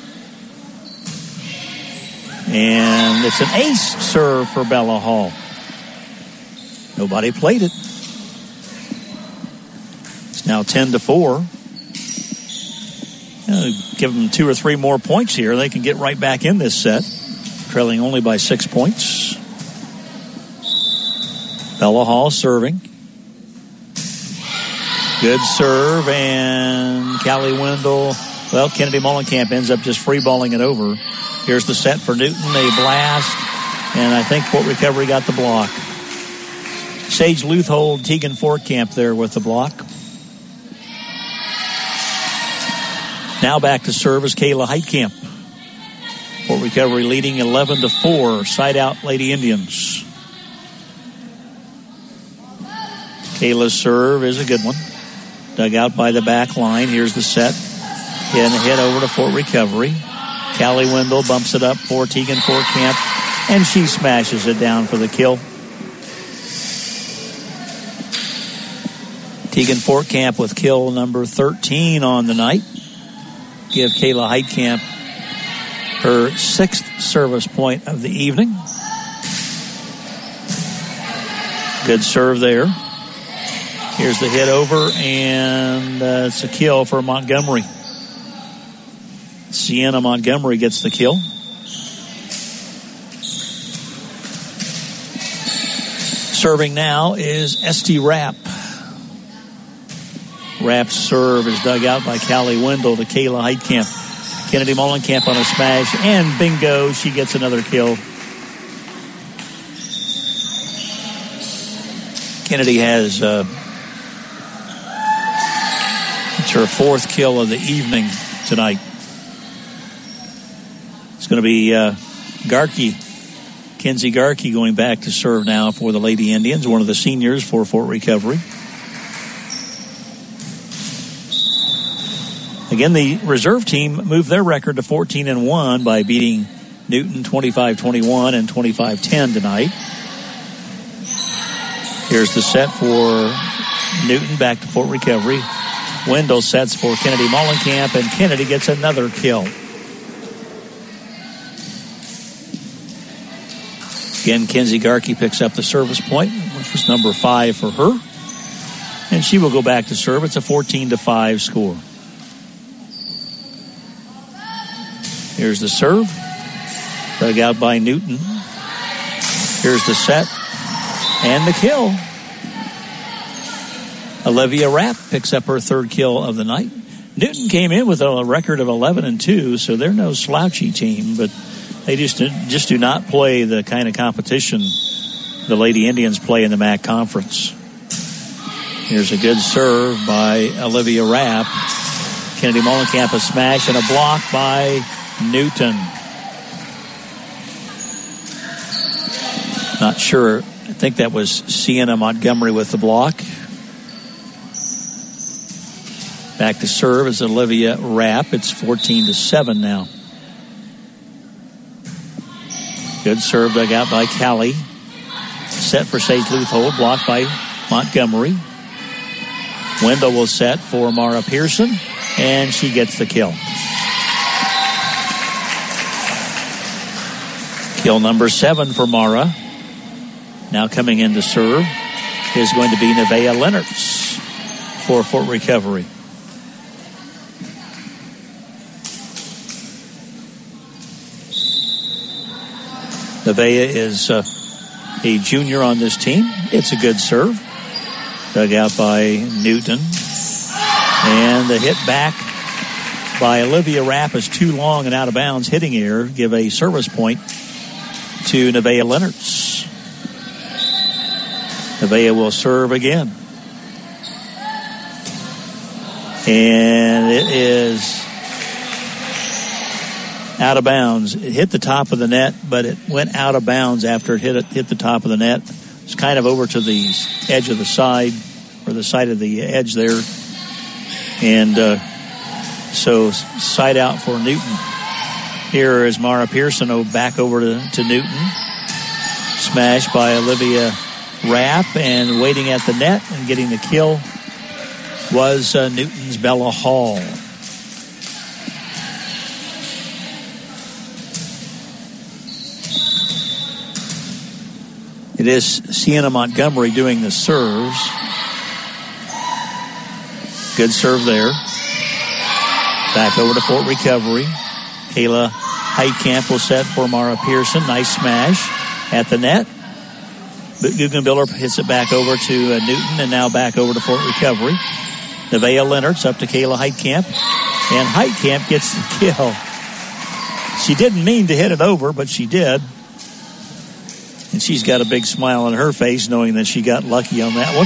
And it's an ace serve for Bella Hall. Nobody played it. It's now ten to four. You know, give them two or three more points here. They can get right back in this set. Trailing only by six points. Bella Hall serving. Good serve, and Callie Wendell. Well, Kennedy Molenkamp ends up just free balling it over. Here's the set for Newton. A blast, and I think Fort Recovery got the block. Sage Leuthold, Tegan Fortcamp there with the block. Now back to serve is Kayla Heitkamp. Fort Recovery leading eleven to four. Side out Lady Indians. Kayla's serve is a good one. Dug out by the back line. Here's the set. And a hit over to Fort Recovery. Callie Wendell bumps it up for Tegan Fortcamp, and she smashes it down for the kill. Tegan Fortcamp with kill number thirteen on the night. Give Kayla Heitkamp her sixth service point of the evening. Good serve there. Here's the hit over, and uh, it's a kill for Montgomery. Sienna Montgomery gets the kill. Serving now is Esty Rapp. Rapp's serve is dug out by Callie Wendell to Kayla Heitkamp. Kennedy Molenkamp on a smash, and bingo, she gets another kill. Kennedy has uh, it's her fourth kill of the evening tonight. It's going to be uh, Garkey, Kenzie Garkey, going back to serve now for the Lady Indians, one of the seniors for Fort Recovery. Again, the reserve team moved their record to fourteen and one by beating Newton twenty-five twenty-one and twenty-five ten tonight. Here's the set for Newton, back to Fort Recovery. Wendell sets for Kennedy Mollenkamp, and Kennedy gets another kill. Again, Kenzie Garkey picks up the service point, which was number five for her. And she will go back to serve. It's a fourteen to five score. Here's the serve. Dug out by Newton. Here's the set. And the kill. Olivia Rapp picks up her third kill of the night. Newton came in with a record of eleven and two, so they're no slouchy team, but they just, just do not play the kind of competition the Lady Indians play in the M A C Conference. Here's a good serve by Olivia Rapp. Kennedy Mollenkamp a smash and a block by Newton. Not sure. I think that was Sienna Montgomery with the block. Back to serve is Olivia Rapp. It's fourteen to seven now. Good serve dug out by Callie. Set for Sage Leuthold. Blocked by Montgomery. Wendell will set for Mara Pearson. And she gets the kill. Kill number seven for Mara. Now coming in to serve is going to be Nevaeh Lennertz for Fort Recovery. Nevaeh is uh, a junior on this team. It's a good serve. Dug out by Newton. And the hit back by Olivia Rapp is too long and out of bounds. Hitting error. Give a service point to Nevaeh Lennertz. Nevaeh will serve again. And it is out of bounds. It hit the top of the net, but it went out of bounds after it hit, it, hit the top of the net. It's kind of over to the edge of the side, or the side of the edge there. And uh, so side out for Newton. Here is Mara Pearson back over to, to Newton. Smash by Olivia Rapp, and waiting at the net and getting the kill was uh, Newton's Bella Hall. It is Sienna Montgomery doing the serves. Good serve there. Back over to Fort Recovery. Kayla Heitkamp will set for Mara Pearson. Nice smash at the net. Guggenbiller hits it back over to uh, Newton, and now back over to Fort Recovery. Nevaeh Lennertz up to Kayla Heitkamp, and Heitkamp gets the kill. She didn't mean to hit it over, but she did. And she's got a big smile on her face knowing that she got lucky on that one.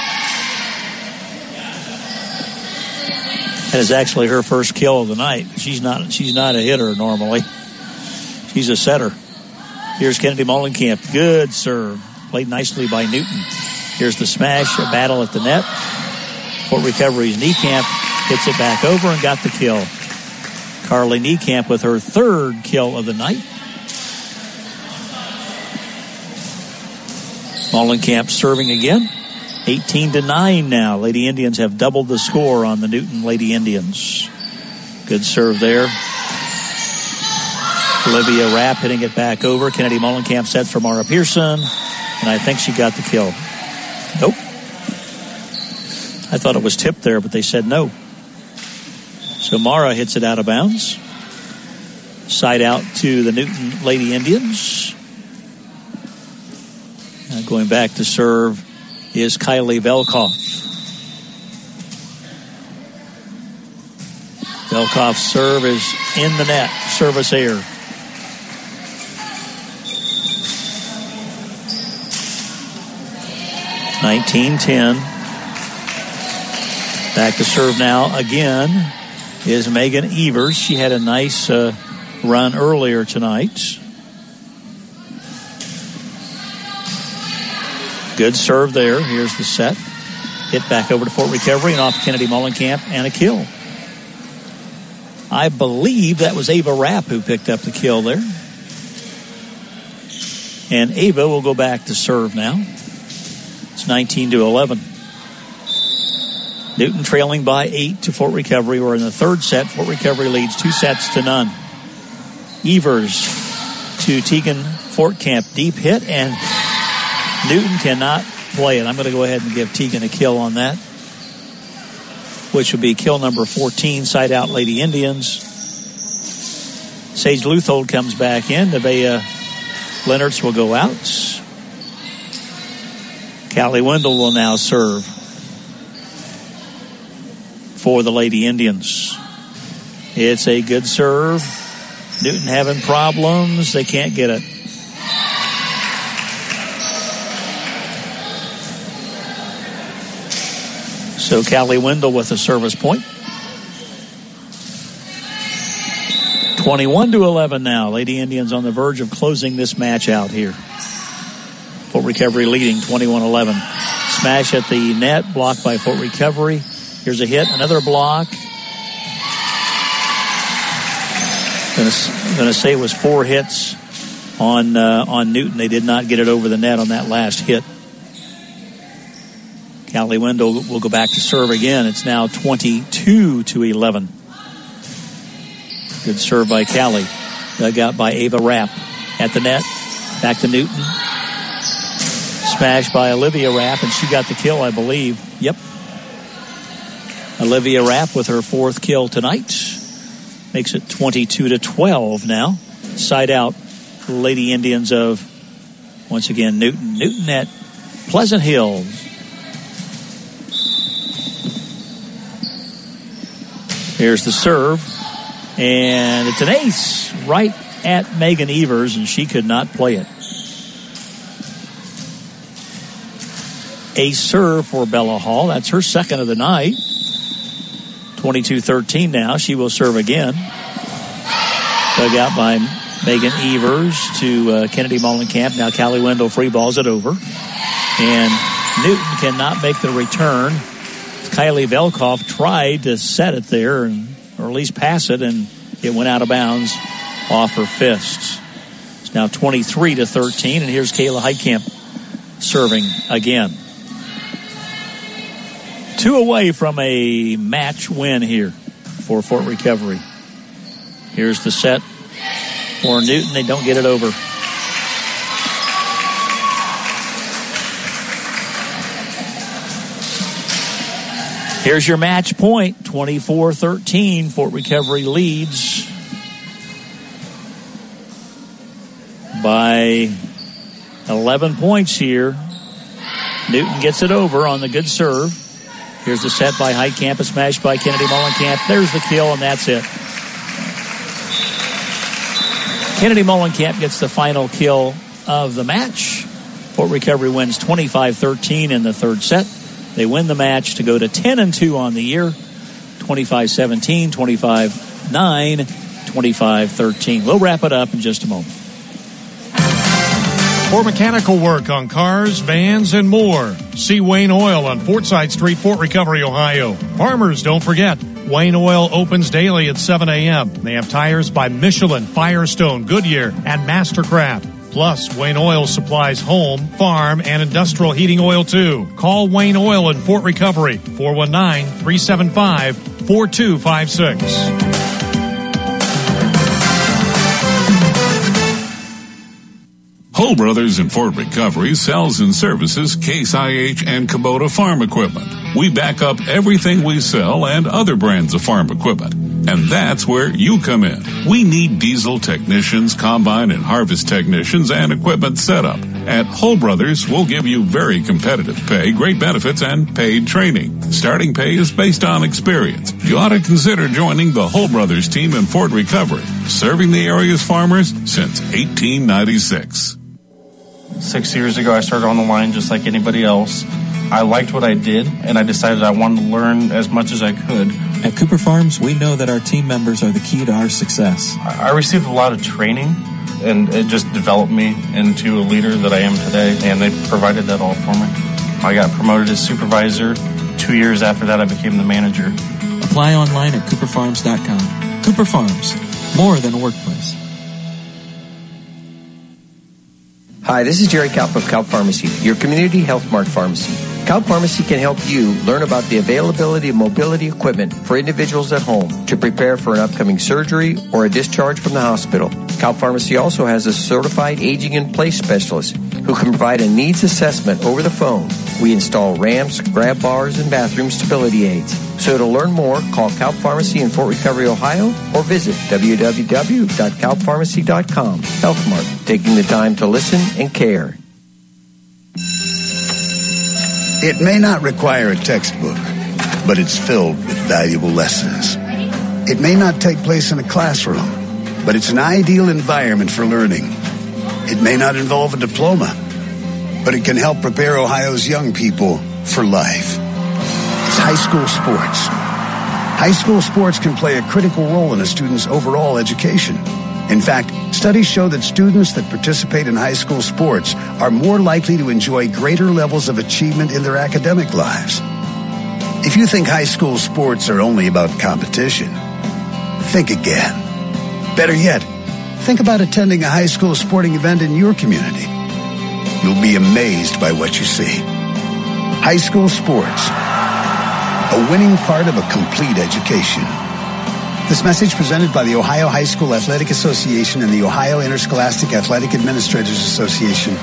That is actually her first kill of the night. She's not she's not a hitter normally. She's a setter. Here's Kennedy Mollenkamp. Good serve. Played nicely by Newton. Here's the smash, a battle at the net. Fort Recovery's Niekamp hits it back over and got the kill. Carly Niekamp with her third kill of the night. Mollenkamp serving again. eighteen to nine now. Lady Indians have doubled the score on the Newton Lady Indians. Good serve there. Olivia Rapp hitting it back over. Kennedy Mollenkamp sets for Mara Pearson. And I think she got the kill. Nope. I thought it was tipped there, but they said no. So Mara hits it out of bounds. Side out to the Newton Lady Indians. Uh, going back to serve is Kylie Velkoff. Velkoff's serve is in the net. Service error. nineteen ten. Back to serve now again is Megan Evers. She had a nice uh, run earlier tonight. Good serve there. Here's the set. Hit back over to Fort Recovery and off Kennedy Mullenkamp and a kill. I believe that was Ava Rapp who picked up the kill there. And Ava will go back to serve now. It's nineteen to eleven. Newton trailing by eight to Fort Recovery. We're in the third set. Fort Recovery leads two sets to none. Evers to Tegan Fortcamp. Deep hit, and Newton cannot play it. I'm going to go ahead and give Tegan a kill on that, which would be kill number fourteen, side out Lady Indians. Sage Luthold comes back in. Nevaeh Leonards will go out. Callie Wendell will now serve for the Lady Indians. It's a good serve. Newton having problems. They can't get it. So Callie Wendell with a service point. twenty-one to eleven now. Lady Indians on the verge of closing this match out here. Fort Recovery leading twenty-one eleven. Smash at the net, blocked by Fort Recovery. Here's a hit, another block. I'm going to say it was four hits on uh, on Newton. They did not get it over the net on that last hit. Callie Wendell will go back to serve again. It's now twenty-two to eleven. Good serve by Callie. Dug out by Ava Rapp. At the net, back to Newton. Smash by Olivia Rapp, and she got the kill, I believe. Yep. Olivia Rapp with her fourth kill tonight. Makes it twenty-two to twelve now. Side out, Lady Indians of, once again, Newton. Newton at Pleasant Hills. Here's the serve. And it's an ace right at Megan Evers, and she could not play it. Ace serve for Bella Hall. That's her second of the night. twenty-two thirteen now. She will serve again. Dug out by Megan Evers to uh, Kennedy Mullenkamp. Now Callie Wendell free balls it over. And Newton cannot make the return. Kylie Velkoff tried to set it there, and, or at least pass it, and it went out of bounds off her fists. It's now twenty-three to thirteen, and here's Kayla Heitkamp serving again. Two away from a match win here for Fort Recovery. Here's the set for Newton. They don't get it over. Here's your match point. twenty-four thirteen. Fort Recovery leads by eleven points here. Newton gets it over on the good serve. Here's the set by Heitkamp, a smash by Kennedy Mullenkamp. There's the kill, and that's it. Kennedy Mullenkamp gets the final kill of the match. Fort Recovery wins twenty-five thirteen in the third set. They win the match to go to ten and two on the year. twenty-five seventeen, twenty-five nine, twenty-five thirteen. We'll wrap it up in just a moment. For mechanical work on cars, vans, and more, see Wayne Oil on Fortside Street, Fort Recovery, Ohio. Farmers, don't forget, Wayne Oil opens daily at seven a.m. They have tires by Michelin, Firestone, Goodyear, and Mastercraft. Plus, Wayne Oil supplies home, farm, and industrial heating oil, too. Call Wayne Oil in Fort Recovery, four one nine, three seven five, four two five six. Hull Brothers in Fort Recovery sells and services Case I H and Kubota farm equipment. We back up everything we sell and other brands of farm equipment. And that's where you come in. We need diesel technicians, combine and harvest technicians, and equipment setup. At Hull Brothers, we'll give you very competitive pay, great benefits, and paid training. Starting pay is based on experience. You ought to consider joining the Hull Brothers team in Fort Recovery, serving the area's farmers since eighteen ninety-six. Six years ago, I started on the line just like anybody else. I liked what I did, and I decided I wanted to learn as much as I could. At Cooper Farms, we know that our team members are the key to our success. I received a lot of training, and it just developed me into a leader that I am today, and they provided that all for me. I got promoted as supervisor. Two years after that, I became the manager. Apply online at cooper farms dot com. Cooper Farms, more than a workplace. Hi, this is Jerry Kaup of Kaup Pharmacy, your community health mart pharmacy. Kaup Pharmacy can help you learn about the availability of mobility equipment for individuals at home to prepare for an upcoming surgery or a discharge from the hospital. Kaup Pharmacy also has a certified aging in place specialist who can provide a needs assessment over the phone. We install ramps, grab bars, and bathroom stability aids. So to learn more, call Kaup Pharmacy in Fort Recovery, Ohio, or visit w w w dot kaup pharmacy dot com. Health Mart, taking the time to listen and care. It may not require a textbook, but it's filled with valuable lessons. It may not take place in a classroom, but it's an ideal environment for learning. It may not involve a diploma, but it can help prepare Ohio's young people for life. It's high school sports. High school sports can play a critical role in a student's overall education. In fact, studies show that students that participate in high school sports are more likely to enjoy greater levels of achievement in their academic lives. If you think high school sports are only about competition, think again. Better yet, think about attending a high school sporting event in your community. You'll be amazed by what you see. High school sports, a winning part of a complete education. This message presented by the Ohio High School Athletic Association and the Ohio Interscholastic Athletic Administrators Association.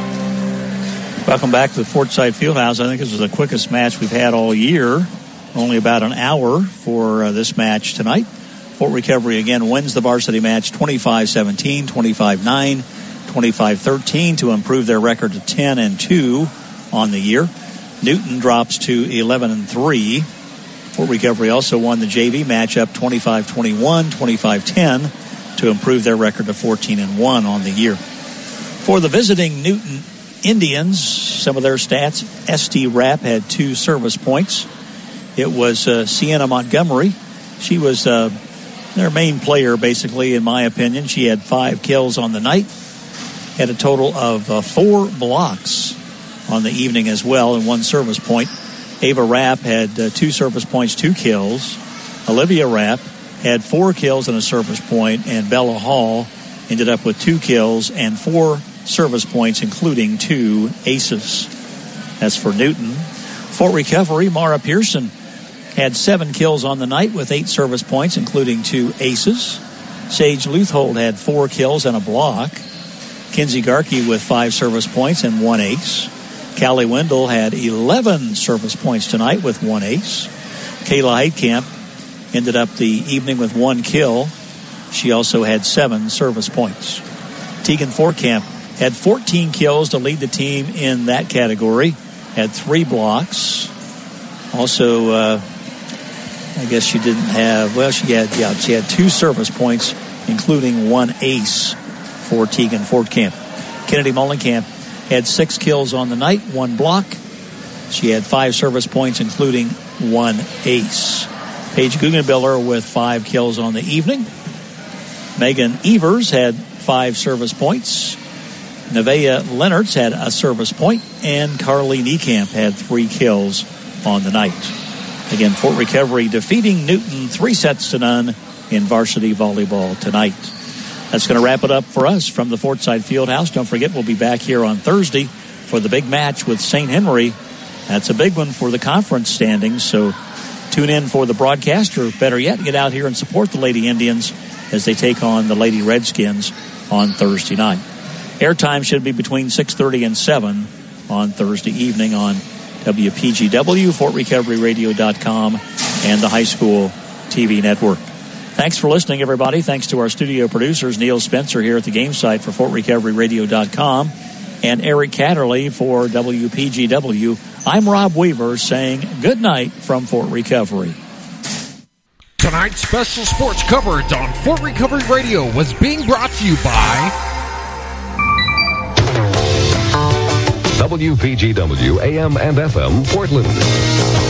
Welcome back to the Fortside Fieldhouse. I think this is the quickest match we've had all year. Only about an hour for uh, this match tonight. Fort Recovery again wins the varsity match twenty-five seventeen, twenty-five nine, twenty-five thirteen to improve their record to ten and two on the year. Newton drops to eleven and three. Fort Recovery also won the J V matchup twenty-five twenty-one, twenty-five ten to improve their record to fourteen and one on the year. For the visiting Newton Indians, some of their stats: S T Rapp had two service points. It was uh, Sienna Montgomery. She was uh, their main player, basically, in my opinion. She had five kills on the night, had a total of uh, four blocks on the evening as well, and one service point. Ava Rapp had uh, two service points, two kills. Olivia Rapp had four kills and a service point, and Bella Hall ended up with two kills and four service points, including two aces. As for Newton, Fort Recovery, Mara Pearson had seven kills on the night with eight service points, including two aces. Sage Luthold had four kills and a block. Kinsey Garkey with five service points and one ace. Callie Wendell had eleven service points tonight with one ace. Kayla Heitkamp ended up the evening with one kill. She also had seven service points. Tegan Fortkamp had fourteen kills to lead the team in that category. Had three blocks. Also, uh, I guess she didn't have, well, she had, yeah, she had two service points, including one ace for Tegan Fortkamp. Kennedy Mullenkamp had six kills on the night, one block. She had five service points, including one ace. Paige Guggenbiller with five kills on the evening. Megan Evers had five service points. Nevaeh Leonards had a service point, and Carly Niekamp had three kills on the night. Again, Fort Recovery defeating Newton three sets to none in varsity volleyball tonight. That's going to wrap it up for us from the Fortside Fieldhouse. Don't forget, we'll be back here on Thursday for the big match with Saint Henry. That's a big one for the conference standings, so tune in for the broadcast, or better yet, get out here and support the Lady Indians as they take on the Lady Redskins on Thursday night. Airtime should be between six thirty and seven on Thursday evening on W P G W, Fort Recovery Radio dot com, and the high school T V network. Thanks for listening, everybody. Thanks to our studio producers, Neil Spencer here at the game site for Fort Recovery Radio dot com, and Eric Catterley for W P G W. I'm Rob Weaver saying good night from Fort Recovery. Tonight's special sports coverage on Fort Recovery Radio was being brought to you by W P G W A M and F M, Portland.